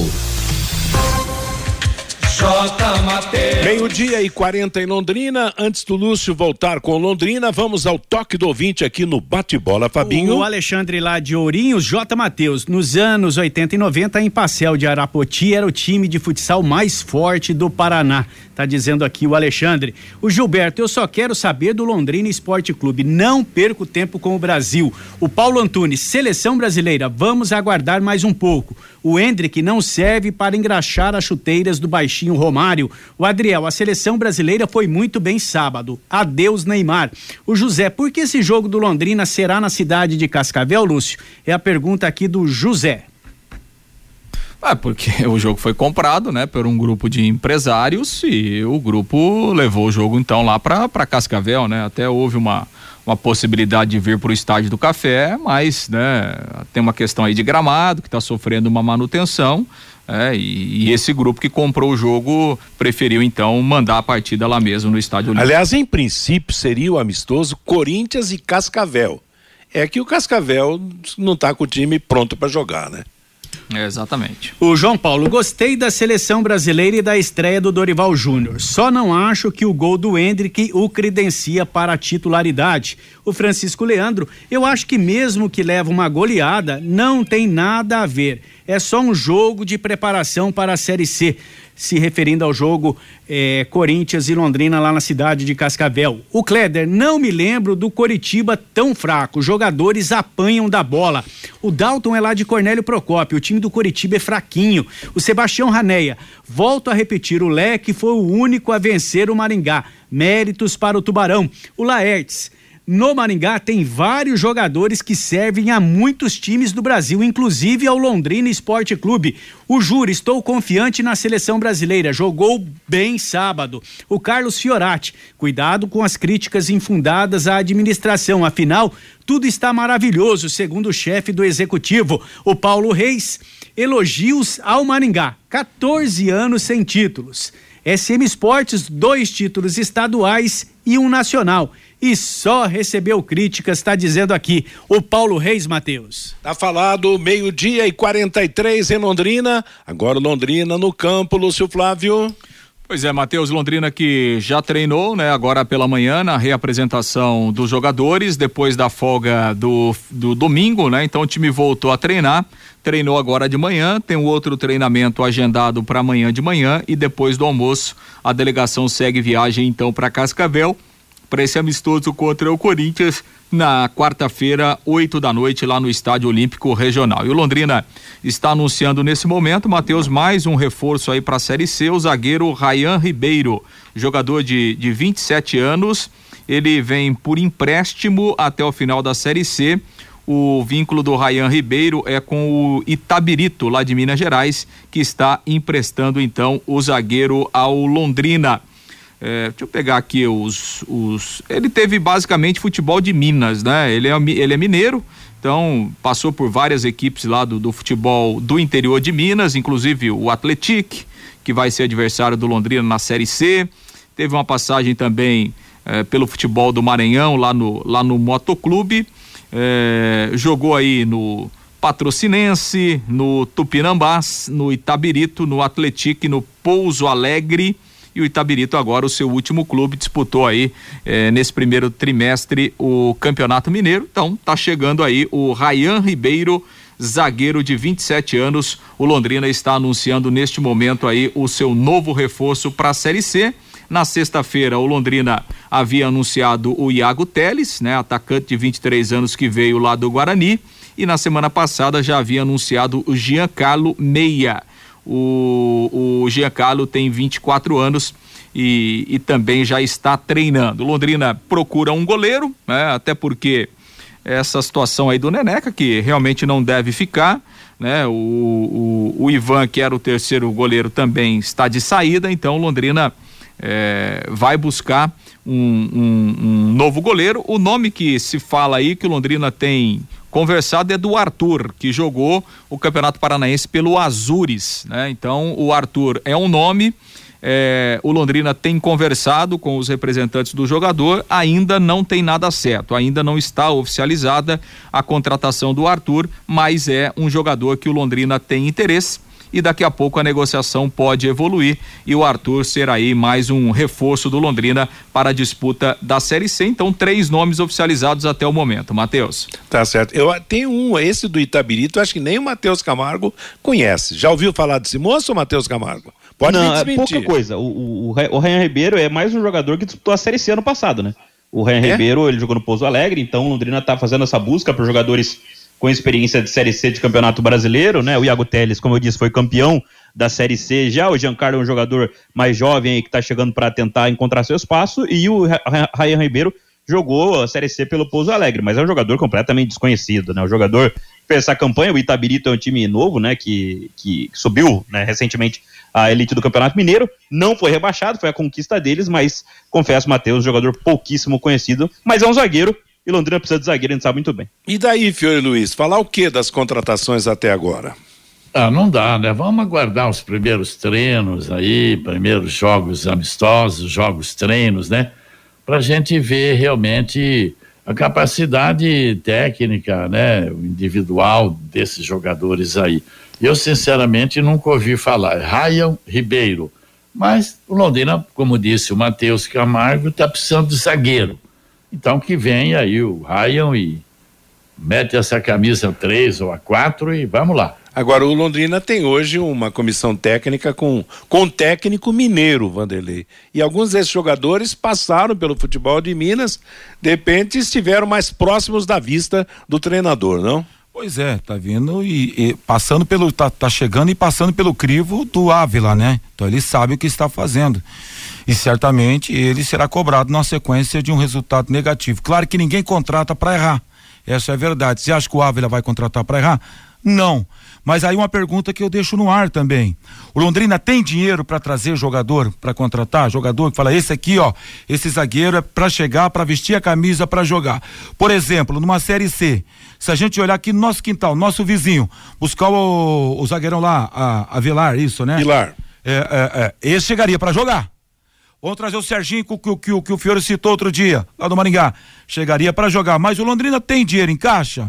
Meio-dia e 40 em Londrina. Antes do Lúcio voltar com Londrina, vamos ao toque do ouvinte aqui no Bate-Bola, Fabinho. O Alexandre lá de Ourinhos, J. Matheus, nos anos 80 e 90, em Passel de Arapoti era o time de futsal mais forte do Paraná. Tá dizendo aqui o Alexandre. O Gilberto, eu só quero saber do Londrina Esporte Clube. Não perco tempo com o Brasil. O Paulo Antunes, seleção brasileira, vamos aguardar mais um pouco. O Hendrick não serve para engraxar as chuteiras do baixinho Romário. O Adriel, a seleção brasileira foi muito bem sábado. Adeus, Neymar. O José, por que esse jogo do Londrina será na cidade de Cascavel, Lúcio? É a pergunta aqui do José. Porque o jogo foi comprado, né, por um grupo de empresários e o grupo levou o jogo então lá para Cascavel, né? Até houve uma possibilidade de vir para o Estádio do Café, mas, né, tem uma questão aí de gramado que está sofrendo uma manutenção, e esse grupo que comprou o jogo preferiu então mandar a partida lá mesmo no Estádio Olímpico. Aliás, em princípio seria o amistoso Corinthians e Cascavel. É que o Cascavel não está com o time pronto para jogar, né? Exatamente. O João Paulo, gostei da seleção brasileira e da estreia do Dorival Júnior. Só não acho que o gol do Hendrick o credencia para a titularidade. O Francisco Leandro, eu acho que mesmo que leve uma goleada, não tem nada a ver. É só um jogo de preparação para a Série C. Se referindo ao jogo Corinthians e Londrina lá na cidade de Cascavel. O Kleder, não me lembro do Coritiba tão fraco, os jogadores apanham da bola. O Dalton é lá de Cornélio Procópio, o time do Coritiba é fraquinho. O Sebastião Raneia, volto a repetir, o Leque foi o único a vencer o Maringá, méritos para o Tubarão. O Laertes, no Maringá tem vários jogadores que servem a muitos times do Brasil, inclusive ao Londrina Esporte Clube. O Júri, estou confiante na seleção brasileira, jogou bem sábado. O Carlos Fiorati, cuidado com as críticas infundadas à administração, afinal, tudo está maravilhoso, segundo o chefe do executivo. O Paulo Reis, elogios ao Maringá, 14 anos sem títulos. SM Esportes, 2 títulos estaduais e um nacional. E só recebeu críticas, está dizendo aqui o Paulo Reis, Matheus. Tá falado, 12:43 em Londrina. Agora Londrina no campo, Lúcio Flávio. Pois é, Matheus, Londrina que já treinou, né? Agora pela manhã, na reapresentação dos jogadores, depois da folga do domingo, né? Então o time voltou a treinar, treinou agora de manhã, tem um outro treinamento agendado para amanhã de manhã e depois do almoço a delegação segue viagem então para Cascavel, para esse amistoso contra o Corinthians na quarta-feira, 20h, lá no Estádio Olímpico Regional. E o Londrina está anunciando nesse momento, Matheus, mais um reforço aí para a Série C, o zagueiro Ryan Ribeiro, jogador de 27 anos, ele vem por empréstimo até o final da Série C. O vínculo do Ryan Ribeiro é com o Itabirito, lá de Minas Gerais, que está emprestando então o zagueiro ao Londrina. Deixa eu pegar aqui ele teve basicamente futebol de Minas, né? Ele é mineiro, então passou por várias equipes lá do futebol do interior de Minas, inclusive o Atlético, que vai ser adversário do Londrina na Série C. Teve uma passagem também pelo futebol do Maranhão, lá no Motoclube. Jogou aí no Patrocinense, no Tupinambás, no Itabirito, no Atlético e no Pouso Alegre. E o Itabirito agora, o seu último clube, disputou aí nesse primeiro trimestre o Campeonato Mineiro. Então tá chegando aí o Ryan Ribeiro, zagueiro de 27 anos. O Londrina está anunciando neste momento aí o seu novo reforço para a Série C. Na sexta-feira, o Londrina havia anunciado o Iago Teles, né? Atacante de 23 anos que veio lá do Guarani, e na semana passada já havia anunciado o Giancarlo Meia. O Giancarlo tem 24 anos e também já está treinando. O Londrina procura um goleiro, né? Até porque essa situação aí do Neneca, que realmente não deve ficar, né? O Ivan, que era o terceiro goleiro, também está de saída, então o Londrina vai buscar um novo goleiro. O nome que se fala aí, que o Londrina tem conversado, é do Arthur, que jogou o Campeonato Paranaense pelo Azures, né? Então o Arthur é um nome. O Londrina tem conversado com os representantes do jogador, ainda não tem nada certo, ainda não está oficializada a contratação do Arthur, mas é um jogador que o Londrina tem interesse e daqui a pouco a negociação pode evoluir e o Arthur será aí mais um reforço do Londrina para a disputa da Série C. Então 3 nomes oficializados até o momento. Matheus. Tá certo. Eu tenho esse do Itabirito, acho que nem o Matheus Camargo conhece. Já ouviu falar desse moço, Matheus Camargo? Pode me desmentir. Pouca coisa. O Ryan Ribeiro é mais um jogador que disputou a Série C ano passado, né? O Ryan Ribeiro, ele jogou no Pouso Alegre, então o Londrina tá fazendo essa busca por jogadores com experiência de Série C de Campeonato Brasileiro, né? O Iago Teles, como eu disse, foi campeão da Série C já. O Giancarlo é um jogador mais jovem aí que tá chegando para tentar encontrar seu espaço, e o Ryan Ribeiro jogou a Série C pelo Pouso Alegre, mas é um jogador completamente desconhecido, né? O jogador fez essa campanha. O Itabirito é um time novo, né? Que subiu, né, recentemente a elite do Campeonato Mineiro, não foi rebaixado, foi a conquista deles, mas confesso, Matheus, jogador pouquíssimo conhecido, mas é um zagueiro, e Londrina precisa de zagueiro, a gente sabe muito bem. E daí, Fiore Luiz, falar o que das contratações até agora? Não dá, né? Vamos aguardar os primeiros treinos aí, primeiros jogos amistosos, jogos treinos, né? Pra gente ver realmente a capacidade técnica, né, individual desses jogadores aí. Eu, sinceramente, nunca ouvi falar. Ryan Ribeiro. Mas o Londrina, como disse o Matheus Camargo, está precisando de zagueiro. Então que vem aí o Ryan e mete essa camisa 3 ou a 4 e vamos lá. Agora, o Londrina tem hoje uma comissão técnica com técnico mineiro, Vanderlei. E alguns desses jogadores passaram pelo futebol de Minas, de repente estiveram mais próximos da vista do treinador, não? Pois é, tá vindo e passando pelo, tá chegando e passando pelo crivo do Ávila, né? Então ele sabe o que está fazendo. E certamente ele será cobrado na sequência de um resultado negativo. Claro que ninguém contrata para errar. Essa é a verdade. Você acha que o Ávila vai contratar para errar? Não. Mas aí uma pergunta que eu deixo no ar também. O Londrina tem dinheiro para trazer jogador, para contratar jogador que fala, esse aqui, ó, esse zagueiro é para chegar, para vestir a camisa, para jogar. Por exemplo, numa Série C, se a gente olhar aqui no nosso quintal, nosso vizinho, buscar o zagueirão lá, a Vilar, isso, né? Vilar. Esse chegaria para jogar. Vamos trazer o Serginho que o Fiore citou outro dia, lá do Maringá. Chegaria para jogar, mas o Londrina tem dinheiro em caixa?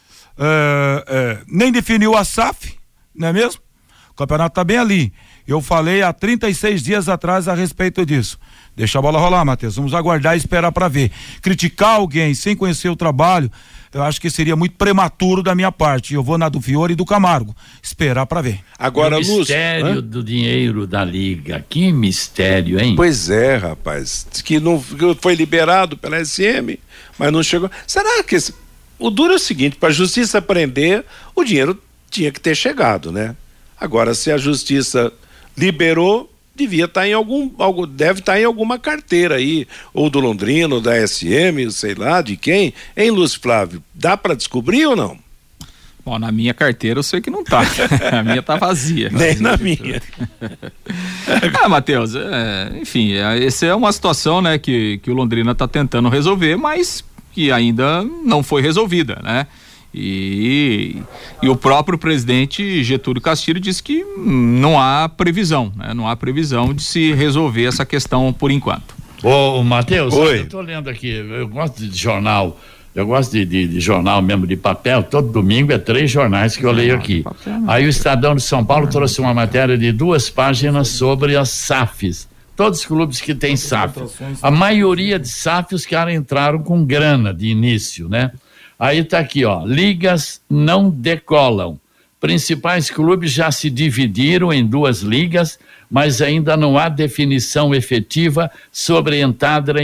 Nem definiu a SAF, não é mesmo? O campeonato tá bem ali. Eu falei há 36 dias atrás a respeito disso. Deixa a bola rolar, Matheus. Vamos aguardar e esperar para ver. Criticar alguém sem conhecer o trabalho, eu acho que seria muito prematuro da minha parte. Eu vou na do Fiore e do Camargo. Esperar para ver. Agora, o mistério do dinheiro da liga. Que mistério, hein? Pois é, rapaz. Diz que não foi liberado pela SM, mas não chegou. Será que o duro é o seguinte, para a justiça prender, o dinheiro tinha que ter chegado, né? Agora, se a justiça liberou, devia estar deve estar em alguma carteira aí, ou do Londrina, ou da SM, sei lá, de quem, hein, Lúcio Flávio? Dá para descobrir ou não? Bom, na minha carteira eu sei que não tá. A minha tá vazia. Nem na minha. Matheus, enfim, essa é uma situação, né, que o Londrina tá tentando resolver, mas que ainda não foi resolvida, né? E o próprio presidente Getúlio Castilho disse que não há previsão, né? Não há previsão de se resolver essa questão por enquanto. Ô, Matheus, eu tô lendo aqui, eu gosto de jornal, eu gosto de jornal mesmo, de papel, todo domingo é 3 jornais que eu leio aqui. Aí o Estadão de São Paulo trouxe uma matéria de 2 páginas sobre as SAFs. Todos os clubes que têm SAF. A maioria de SAF, os caras entraram com grana de início, né? Aí tá aqui, ó, ligas não decolam. Principais clubes já se dividiram em 2 ligas, mas ainda não há definição efetiva sobre entrada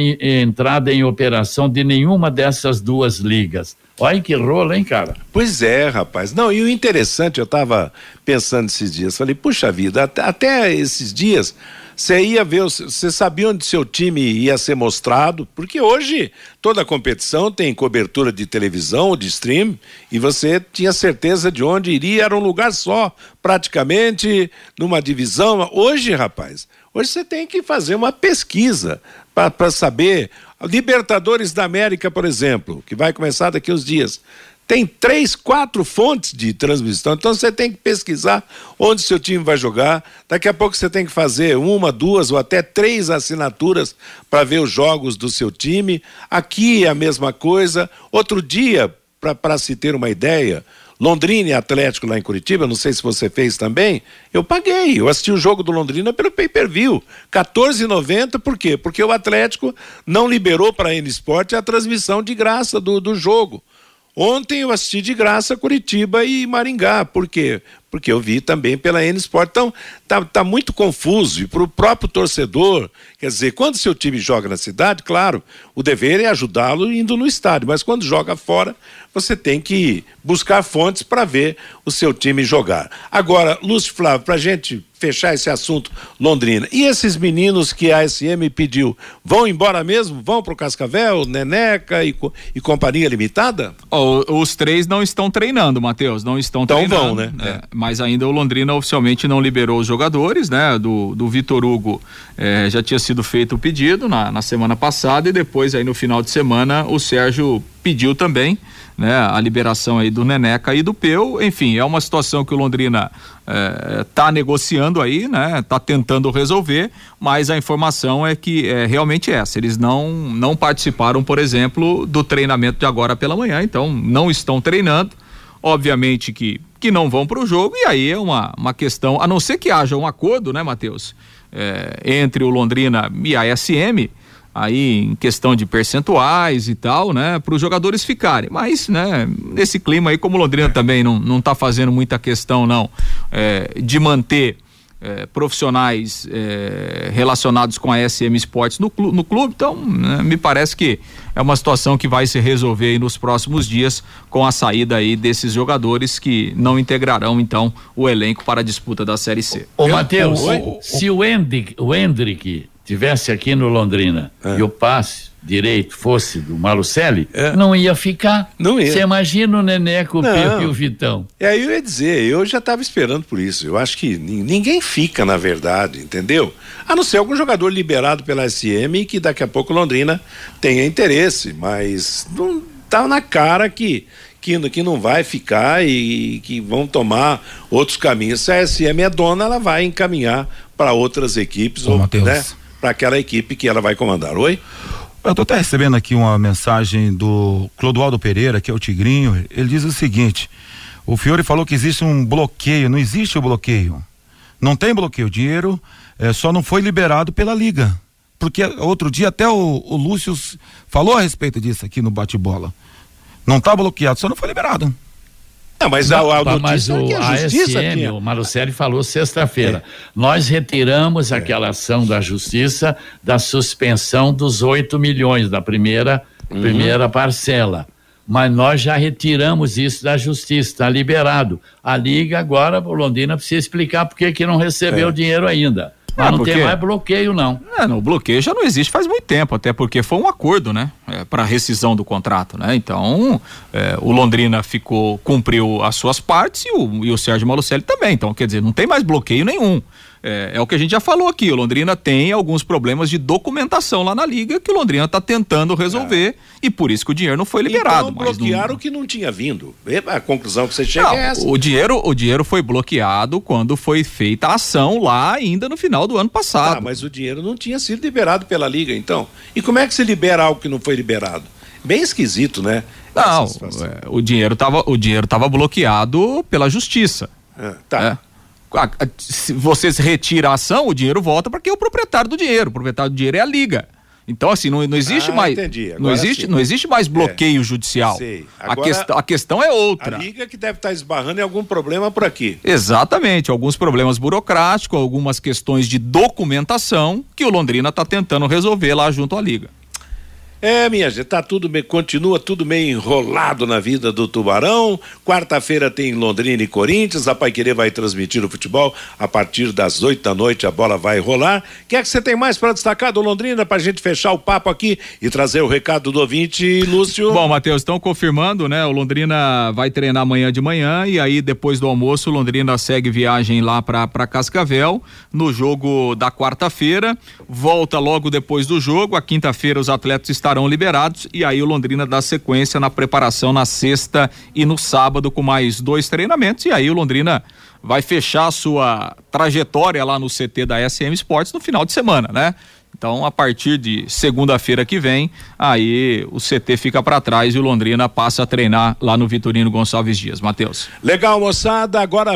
em operação de nenhuma dessas 2 ligas. Olha que rolo, hein, cara? Pois é, rapaz. Não, e o interessante, eu estava pensando esses dias, falei, puxa vida, até esses dias, você ia ver, você sabia onde seu time ia ser mostrado, porque hoje toda a competição tem cobertura de televisão, de stream, e você tinha certeza de onde iria, era um lugar só, praticamente, numa divisão. Hoje, rapaz, hoje você tem que fazer uma pesquisa para saber. Libertadores da América, por exemplo, que vai começar daqui uns dias, tem 3, 4 fontes de transmissão, então você tem que pesquisar onde seu time vai jogar. Daqui a pouco você tem que fazer 1, 2 ou até 3 assinaturas para ver os jogos do seu time. Aqui é a mesma coisa. Outro dia, para se ter uma ideia, Londrina e Atlético lá em Curitiba, não sei se você fez também, eu assisti o jogo do Londrina pelo pay-per-view, R$14,90, por quê? Porque o Atlético não liberou para a N-Sport a transmissão de graça do jogo. Ontem eu assisti de graça Curitiba e Maringá, por quê? Porque eu vi também pela N-Sport. Então, tá muito confuso. E para o próprio torcedor, quer dizer, quando seu time joga na cidade, claro, o dever é ajudá-lo indo no estádio, mas quando joga fora, você tem que buscar fontes para ver o seu time jogar. Agora, Lúcio Flávio, para a gente fechar esse assunto Londrina, e esses meninos que a SM pediu, vão embora mesmo? Vão para o Cascavel, Neneca e Companhia Limitada? Os 3 não estão treinando, Matheus, não estão treinando. Então vão, né? Mas ainda o Londrina oficialmente não liberou os jogadores, né? Do Vitor Hugo já tinha sido feito o pedido na semana passada, e depois aí no final de semana o Sérgio pediu também, né, a liberação aí do Neneca e do Peu. Enfim, é uma situação que o Londrina tá negociando aí, né, tá tentando resolver, mas a informação é que é realmente essa, eles não participaram, por exemplo, do treinamento de agora pela manhã, então não estão treinando, obviamente que não vão para o jogo, e aí é uma questão, a não ser que haja um acordo, né, Matheus, entre o Londrina e a SM, aí em questão de percentuais e tal, né, para os jogadores ficarem, mas, né, nesse clima aí, como o Londrina também não tá fazendo muita questão não, de manter profissionais relacionados com a SM Sports no clube, então, né, me parece que é uma situação que vai se resolver aí nos próximos dias com a saída aí desses jogadores que não integrarão então o elenco para a disputa da Série C. Ô Matheus, se o Hendrick tivesse aqui no Londrina e o passe direito fosse do Malucelli, não ia ficar. Não ia. Você imagina o Neneco, o Pepe e o Vitão. Eu ia dizer, eu já estava esperando por isso. Eu acho que ninguém fica, na verdade, entendeu? A não ser algum jogador liberado pela SM que daqui a pouco Londrina tenha interesse, mas não tá na cara que não vai ficar e que vão tomar outros caminhos. Se a SM é dona, ela vai encaminhar para outras equipes, ou, né, para aquela equipe que ela vai comandar. Oi? Eu tô até recebendo aqui uma mensagem do Clodoaldo Pereira, que é o Tigrinho. Ele diz o seguinte: o Fiore falou que existe um bloqueio. Não existe o bloqueio. Não tem bloqueio. O dinheiro só não foi liberado pela Liga. Porque outro dia até o Lúcio falou a respeito disso aqui no bate-bola. Não tá bloqueado, só não foi liberado. Não, mas a notícia é que a justiça SM, o Malucelli falou sexta-feira, nós retiramos aquela ação da justiça da suspensão dos 8 milhões da primeira parcela, mas nós já retiramos isso da justiça, está liberado. A Liga agora, o Londrina precisa explicar por que não recebeu o dinheiro ainda. Mas não tem mais bloqueio, não. O bloqueio já não existe faz muito tempo, até porque foi um acordo, né? Para rescisão do contrato, né? Então, o Londrina cumpriu as suas partes e o Sérgio Malucelli também. Então, quer dizer, não tem mais bloqueio nenhum. É o que a gente já falou aqui, o Londrina tem alguns problemas de documentação lá na Liga que o Londrina está tentando resolver e por isso que o dinheiro não foi liberado. Então bloquearam o que não tinha vindo. A conclusão que você chega é essa. O dinheiro foi bloqueado quando foi feita a ação lá ainda no final do ano passado. Mas o dinheiro não tinha sido liberado pela Liga, então. E como é que se libera algo que não foi liberado? Bem esquisito, né? Não, o dinheiro tava bloqueado pela justiça. Se você retira a ação, o dinheiro volta para quem é o proprietário do dinheiro. O proprietário do dinheiro é a Liga. Então, assim, não existe mais. Entendi. Não existe mais bloqueio judicial. Sei. Agora, a questão é outra. A Liga que deve estar esbarrando em algum problema por aqui. Exatamente, alguns problemas burocráticos, algumas questões de documentação que o Londrina está tentando resolver lá junto à Liga. Minha gente, continua tudo meio enrolado na vida do Tubarão. Quarta-feira tem Londrina e Corinthians, a Paiquerê vai transmitir o futebol a partir das 20h, a bola vai rolar. O que é que você tem mais para destacar do Londrina, pra gente fechar o papo aqui e trazer o recado do ouvinte, Lúcio? Bom, Matheus, estão confirmando, né? O Londrina vai treinar amanhã de manhã e aí depois do almoço o Londrina segue viagem lá pra Cascavel no jogo da quarta-feira, volta logo depois do jogo, a quinta-feira os atletas estarão liberados e aí o Londrina dá sequência na preparação na sexta e no sábado com mais 2 treinamentos e aí o Londrina vai fechar a sua trajetória lá no CT da SM Sports no final de semana, né? Então, a partir de segunda-feira que vem, aí o CT fica para trás e o Londrina passa a treinar lá no Vitorino Gonçalves Dias. Matheus. Legal, moçada. Agora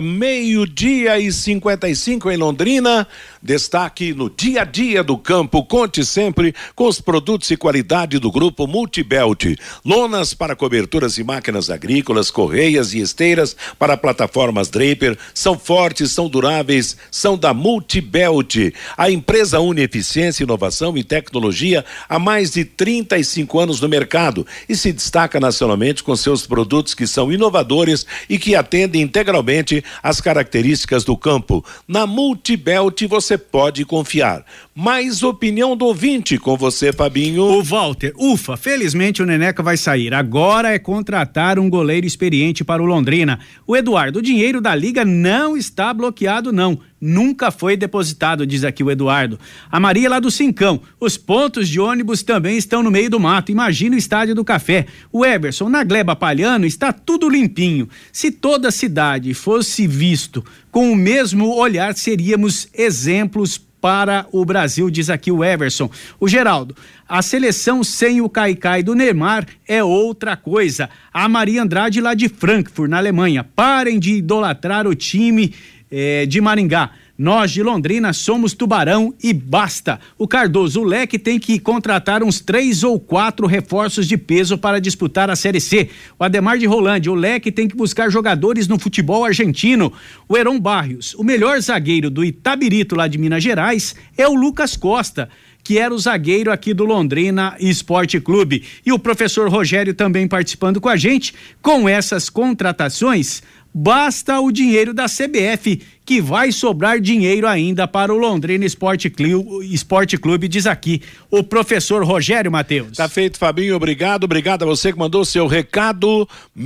12:55 em Londrina. Destaque no dia a dia do campo. Conte sempre com os produtos e qualidade do grupo Multibelt. Lonas para coberturas e máquinas agrícolas, correias e esteiras para plataformas Draper. São fortes, são duráveis, são da Multibelt. A empresa une eficiência, inovação e tecnologia há mais de 35 anos no mercado e se destaca nacionalmente com seus produtos que são inovadores e que atendem integralmente às características do campo. Na Multibelt você pode confiar. Mais opinião do ouvinte com você, Fabinho. O Walter, felizmente o Neneca vai sair. Agora é contratar um goleiro experiente para o Londrina. O Eduardo, o dinheiro da Liga não está bloqueado, não. Nunca foi depositado, diz aqui o Eduardo. A Maria lá do Cincão, os pontos de ônibus também estão no meio do mato, imagina o Estádio do Café. O Everson, na Gleba Palhano está tudo limpinho. Se toda a cidade fosse visto com o mesmo olhar, seríamos exemplos para o Brasil, diz aqui o Everson. O Geraldo, a seleção sem o Caicai do Neymar é outra coisa. A Maria Andrade lá de Frankfurt, na Alemanha, parem de idolatrar o time de Maringá. Nós de Londrina somos Tubarão e basta. O Cardoso, o Leque tem que contratar uns 3 ou 4 reforços de peso para disputar a Série C. O Ademar de Rolândia, o Leque tem que buscar jogadores no futebol argentino. O Heron Barrios, o melhor zagueiro do Itabirito lá de Minas Gerais é o Lucas Costa, que era o zagueiro aqui do Londrina Esporte Clube. E o professor Rogério também participando com a gente. Com essas contratações, basta o dinheiro da CBF, que vai sobrar dinheiro ainda para o Londrina Esporte Clube, diz aqui o professor Rogério, Matheus. Tá feito, Fabinho, obrigado a você que mandou seu recado.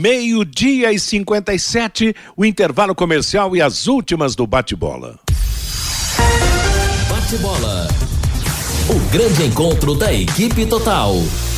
12:57, o intervalo comercial e as últimas do bate-bola. Bate-bola. O grande encontro da equipe total.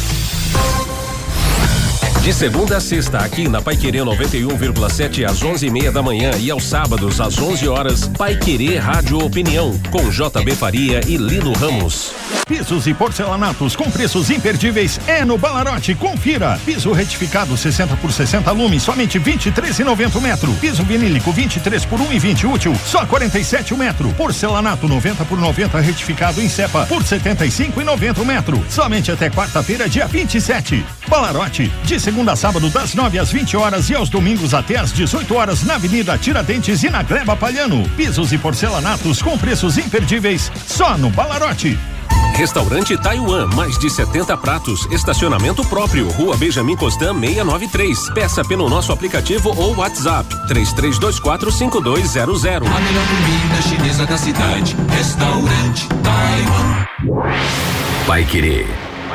De segunda a sexta, aqui na Paiquerê 91,7 às 11:30 da manhã e aos sábados às 11 horas, Paiquerê Rádio Opinião, com JB Faria e Lino Ramos. Pisos e porcelanatos com preços imperdíveis é no Balarote, confira. Piso retificado 60 por 60 lume, somente 23,90 o metro. Piso vinílico 23 por 1,20 útil, só 47 o metro. Porcelanato 90 por 90 retificado em cepa por 75,90 o metro, somente até quarta-feira, dia 27. Balarote, de segunda a sábado das 9 às 20 horas e aos domingos até às 18 horas na Avenida Tiradentes e na Gleba Palhano. Pisos e porcelanatos com preços imperdíveis só no Balarote. Restaurante Taiwan, mais de 70 pratos, estacionamento próprio, Rua Benjamin Constant 693. Peça pelo nosso aplicativo ou WhatsApp 33245200. A melhor comida chinesa da cidade, Restaurante Taiwan. Paiquerê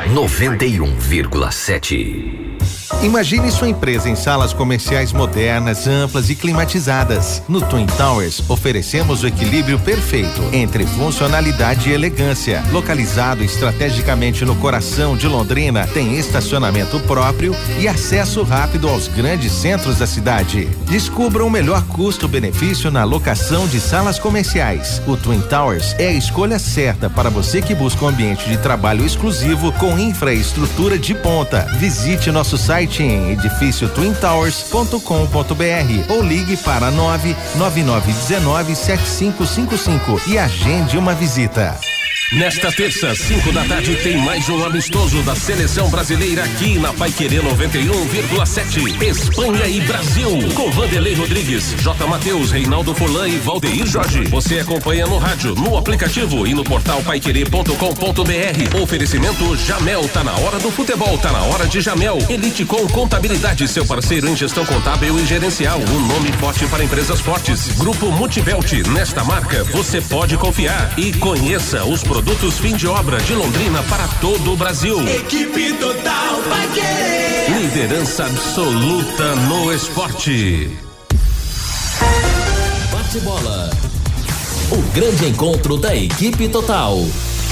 91,7. Imagine sua empresa em salas comerciais modernas, amplas e climatizadas. No Twin Towers, oferecemos o equilíbrio perfeito entre funcionalidade e elegância. Localizado estrategicamente no coração de Londrina, tem estacionamento próprio e acesso rápido aos grandes centros da cidade. Descubra o melhor custo-benefício na locação de salas comerciais. O Twin Towers é a escolha certa para você que busca um ambiente de trabalho exclusivo com infraestrutura de ponta. Visite nosso site em edifício twintowers.com.br ou ligue para 999197555 e agende uma visita. Nesta terça, 5 da tarde, tem mais um amistoso da Seleção Brasileira aqui na Paiquerê 91,7. Espanha e Brasil, com Vanderlei Rodrigues, J. Matheus, Reinaldo Furlan e Valdeir Jorge. Você acompanha no rádio, no aplicativo e no portal paiquerê.com.br. Oferecimento Jamel, tá na hora do futebol, tá na hora de Jamel. Elite com Contabilidade, seu parceiro em gestão contábil e gerencial. Um nome forte para empresas fortes. Grupo Multibelt, nesta marca você pode confiar. E conheça os produtos fim de obra de Londrina para todo o Brasil. Equipe total Paiquerê. Liderança absoluta no esporte. Bate bola. O grande encontro da equipe total.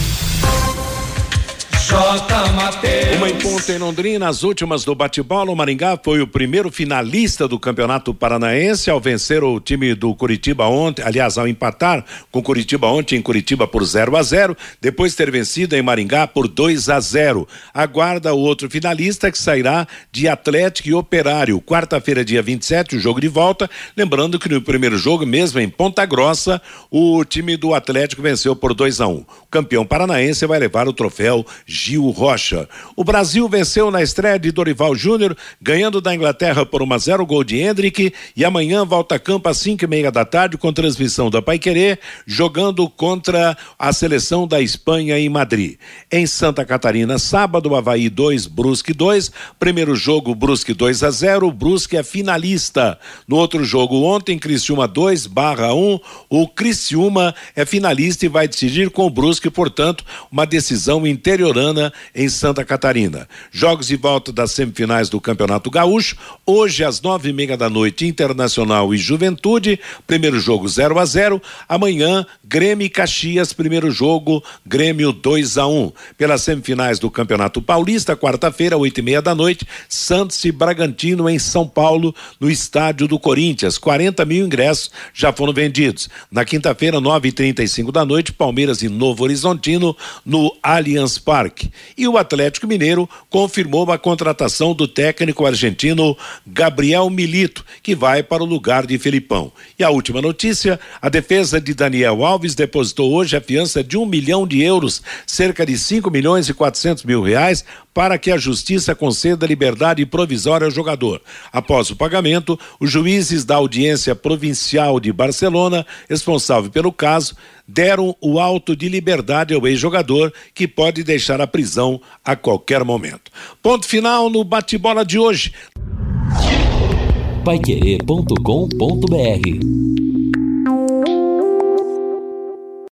Uma em ponto em Londrina, as últimas do bate-bola. O Maringá foi o primeiro finalista do Campeonato Paranaense ao vencer o time do Curitiba ontem, aliás, ao empatar com o Curitiba ontem em Curitiba por 0-0, depois ter vencido em Maringá por 2-0. Aguarda o outro finalista que sairá de Atlético e Operário. Quarta-feira, dia 27, o jogo de volta. Lembrando que no primeiro jogo, mesmo em Ponta Grossa, o time do Atlético venceu por 2-1. O campeão paranaense vai levar o troféu Gil Rocha. O Brasil venceu na estreia de Dorival Júnior, ganhando da Inglaterra por 1-0, gol de Hendrick, e amanhã volta a campo às 5:30 da tarde com transmissão da Paiquerê, jogando contra a seleção da Espanha em Madrid. Em Santa Catarina, sábado, Avaí 2, Brusque 2, primeiro jogo Brusque 2-0, Brusque é finalista. No outro jogo ontem, Criciúma 2/1, o Criciúma é finalista e vai decidir com o Brusque, portanto, uma decisão interiorana em Santa Catarina. Jogos de volta das semifinais do Campeonato Gaúcho, hoje às 9:30 da noite, Internacional e Juventude, primeiro jogo 0-0, amanhã Grêmio e Caxias, primeiro jogo Grêmio 2-1. Pelas semifinais do Campeonato Paulista, quarta-feira, 8:30 da noite, Santos e Bragantino em São Paulo, no estádio do Corinthians. 40 mil ingressos já foram vendidos. Na quinta-feira, 9:35 da noite, Palmeiras e Novo Horizontino no Allianz Parque. E o Atlético Mineiro confirmou a contratação do técnico argentino Gabriel Milito, que vai para o lugar de Felipão. E a última notícia, a defesa de Daniel Alves depositou hoje a fiança de €1 milhão, cerca de 5.400.000 reais, para que a justiça conceda liberdade provisória ao jogador. Após o pagamento, os juízes da audiência provincial de Barcelona, responsável pelo caso, deram o auto de liberdade ao ex-jogador, que pode deixar a prisão a qualquer momento. Ponto final no bate-bola de hoje. Paiquerê.com.br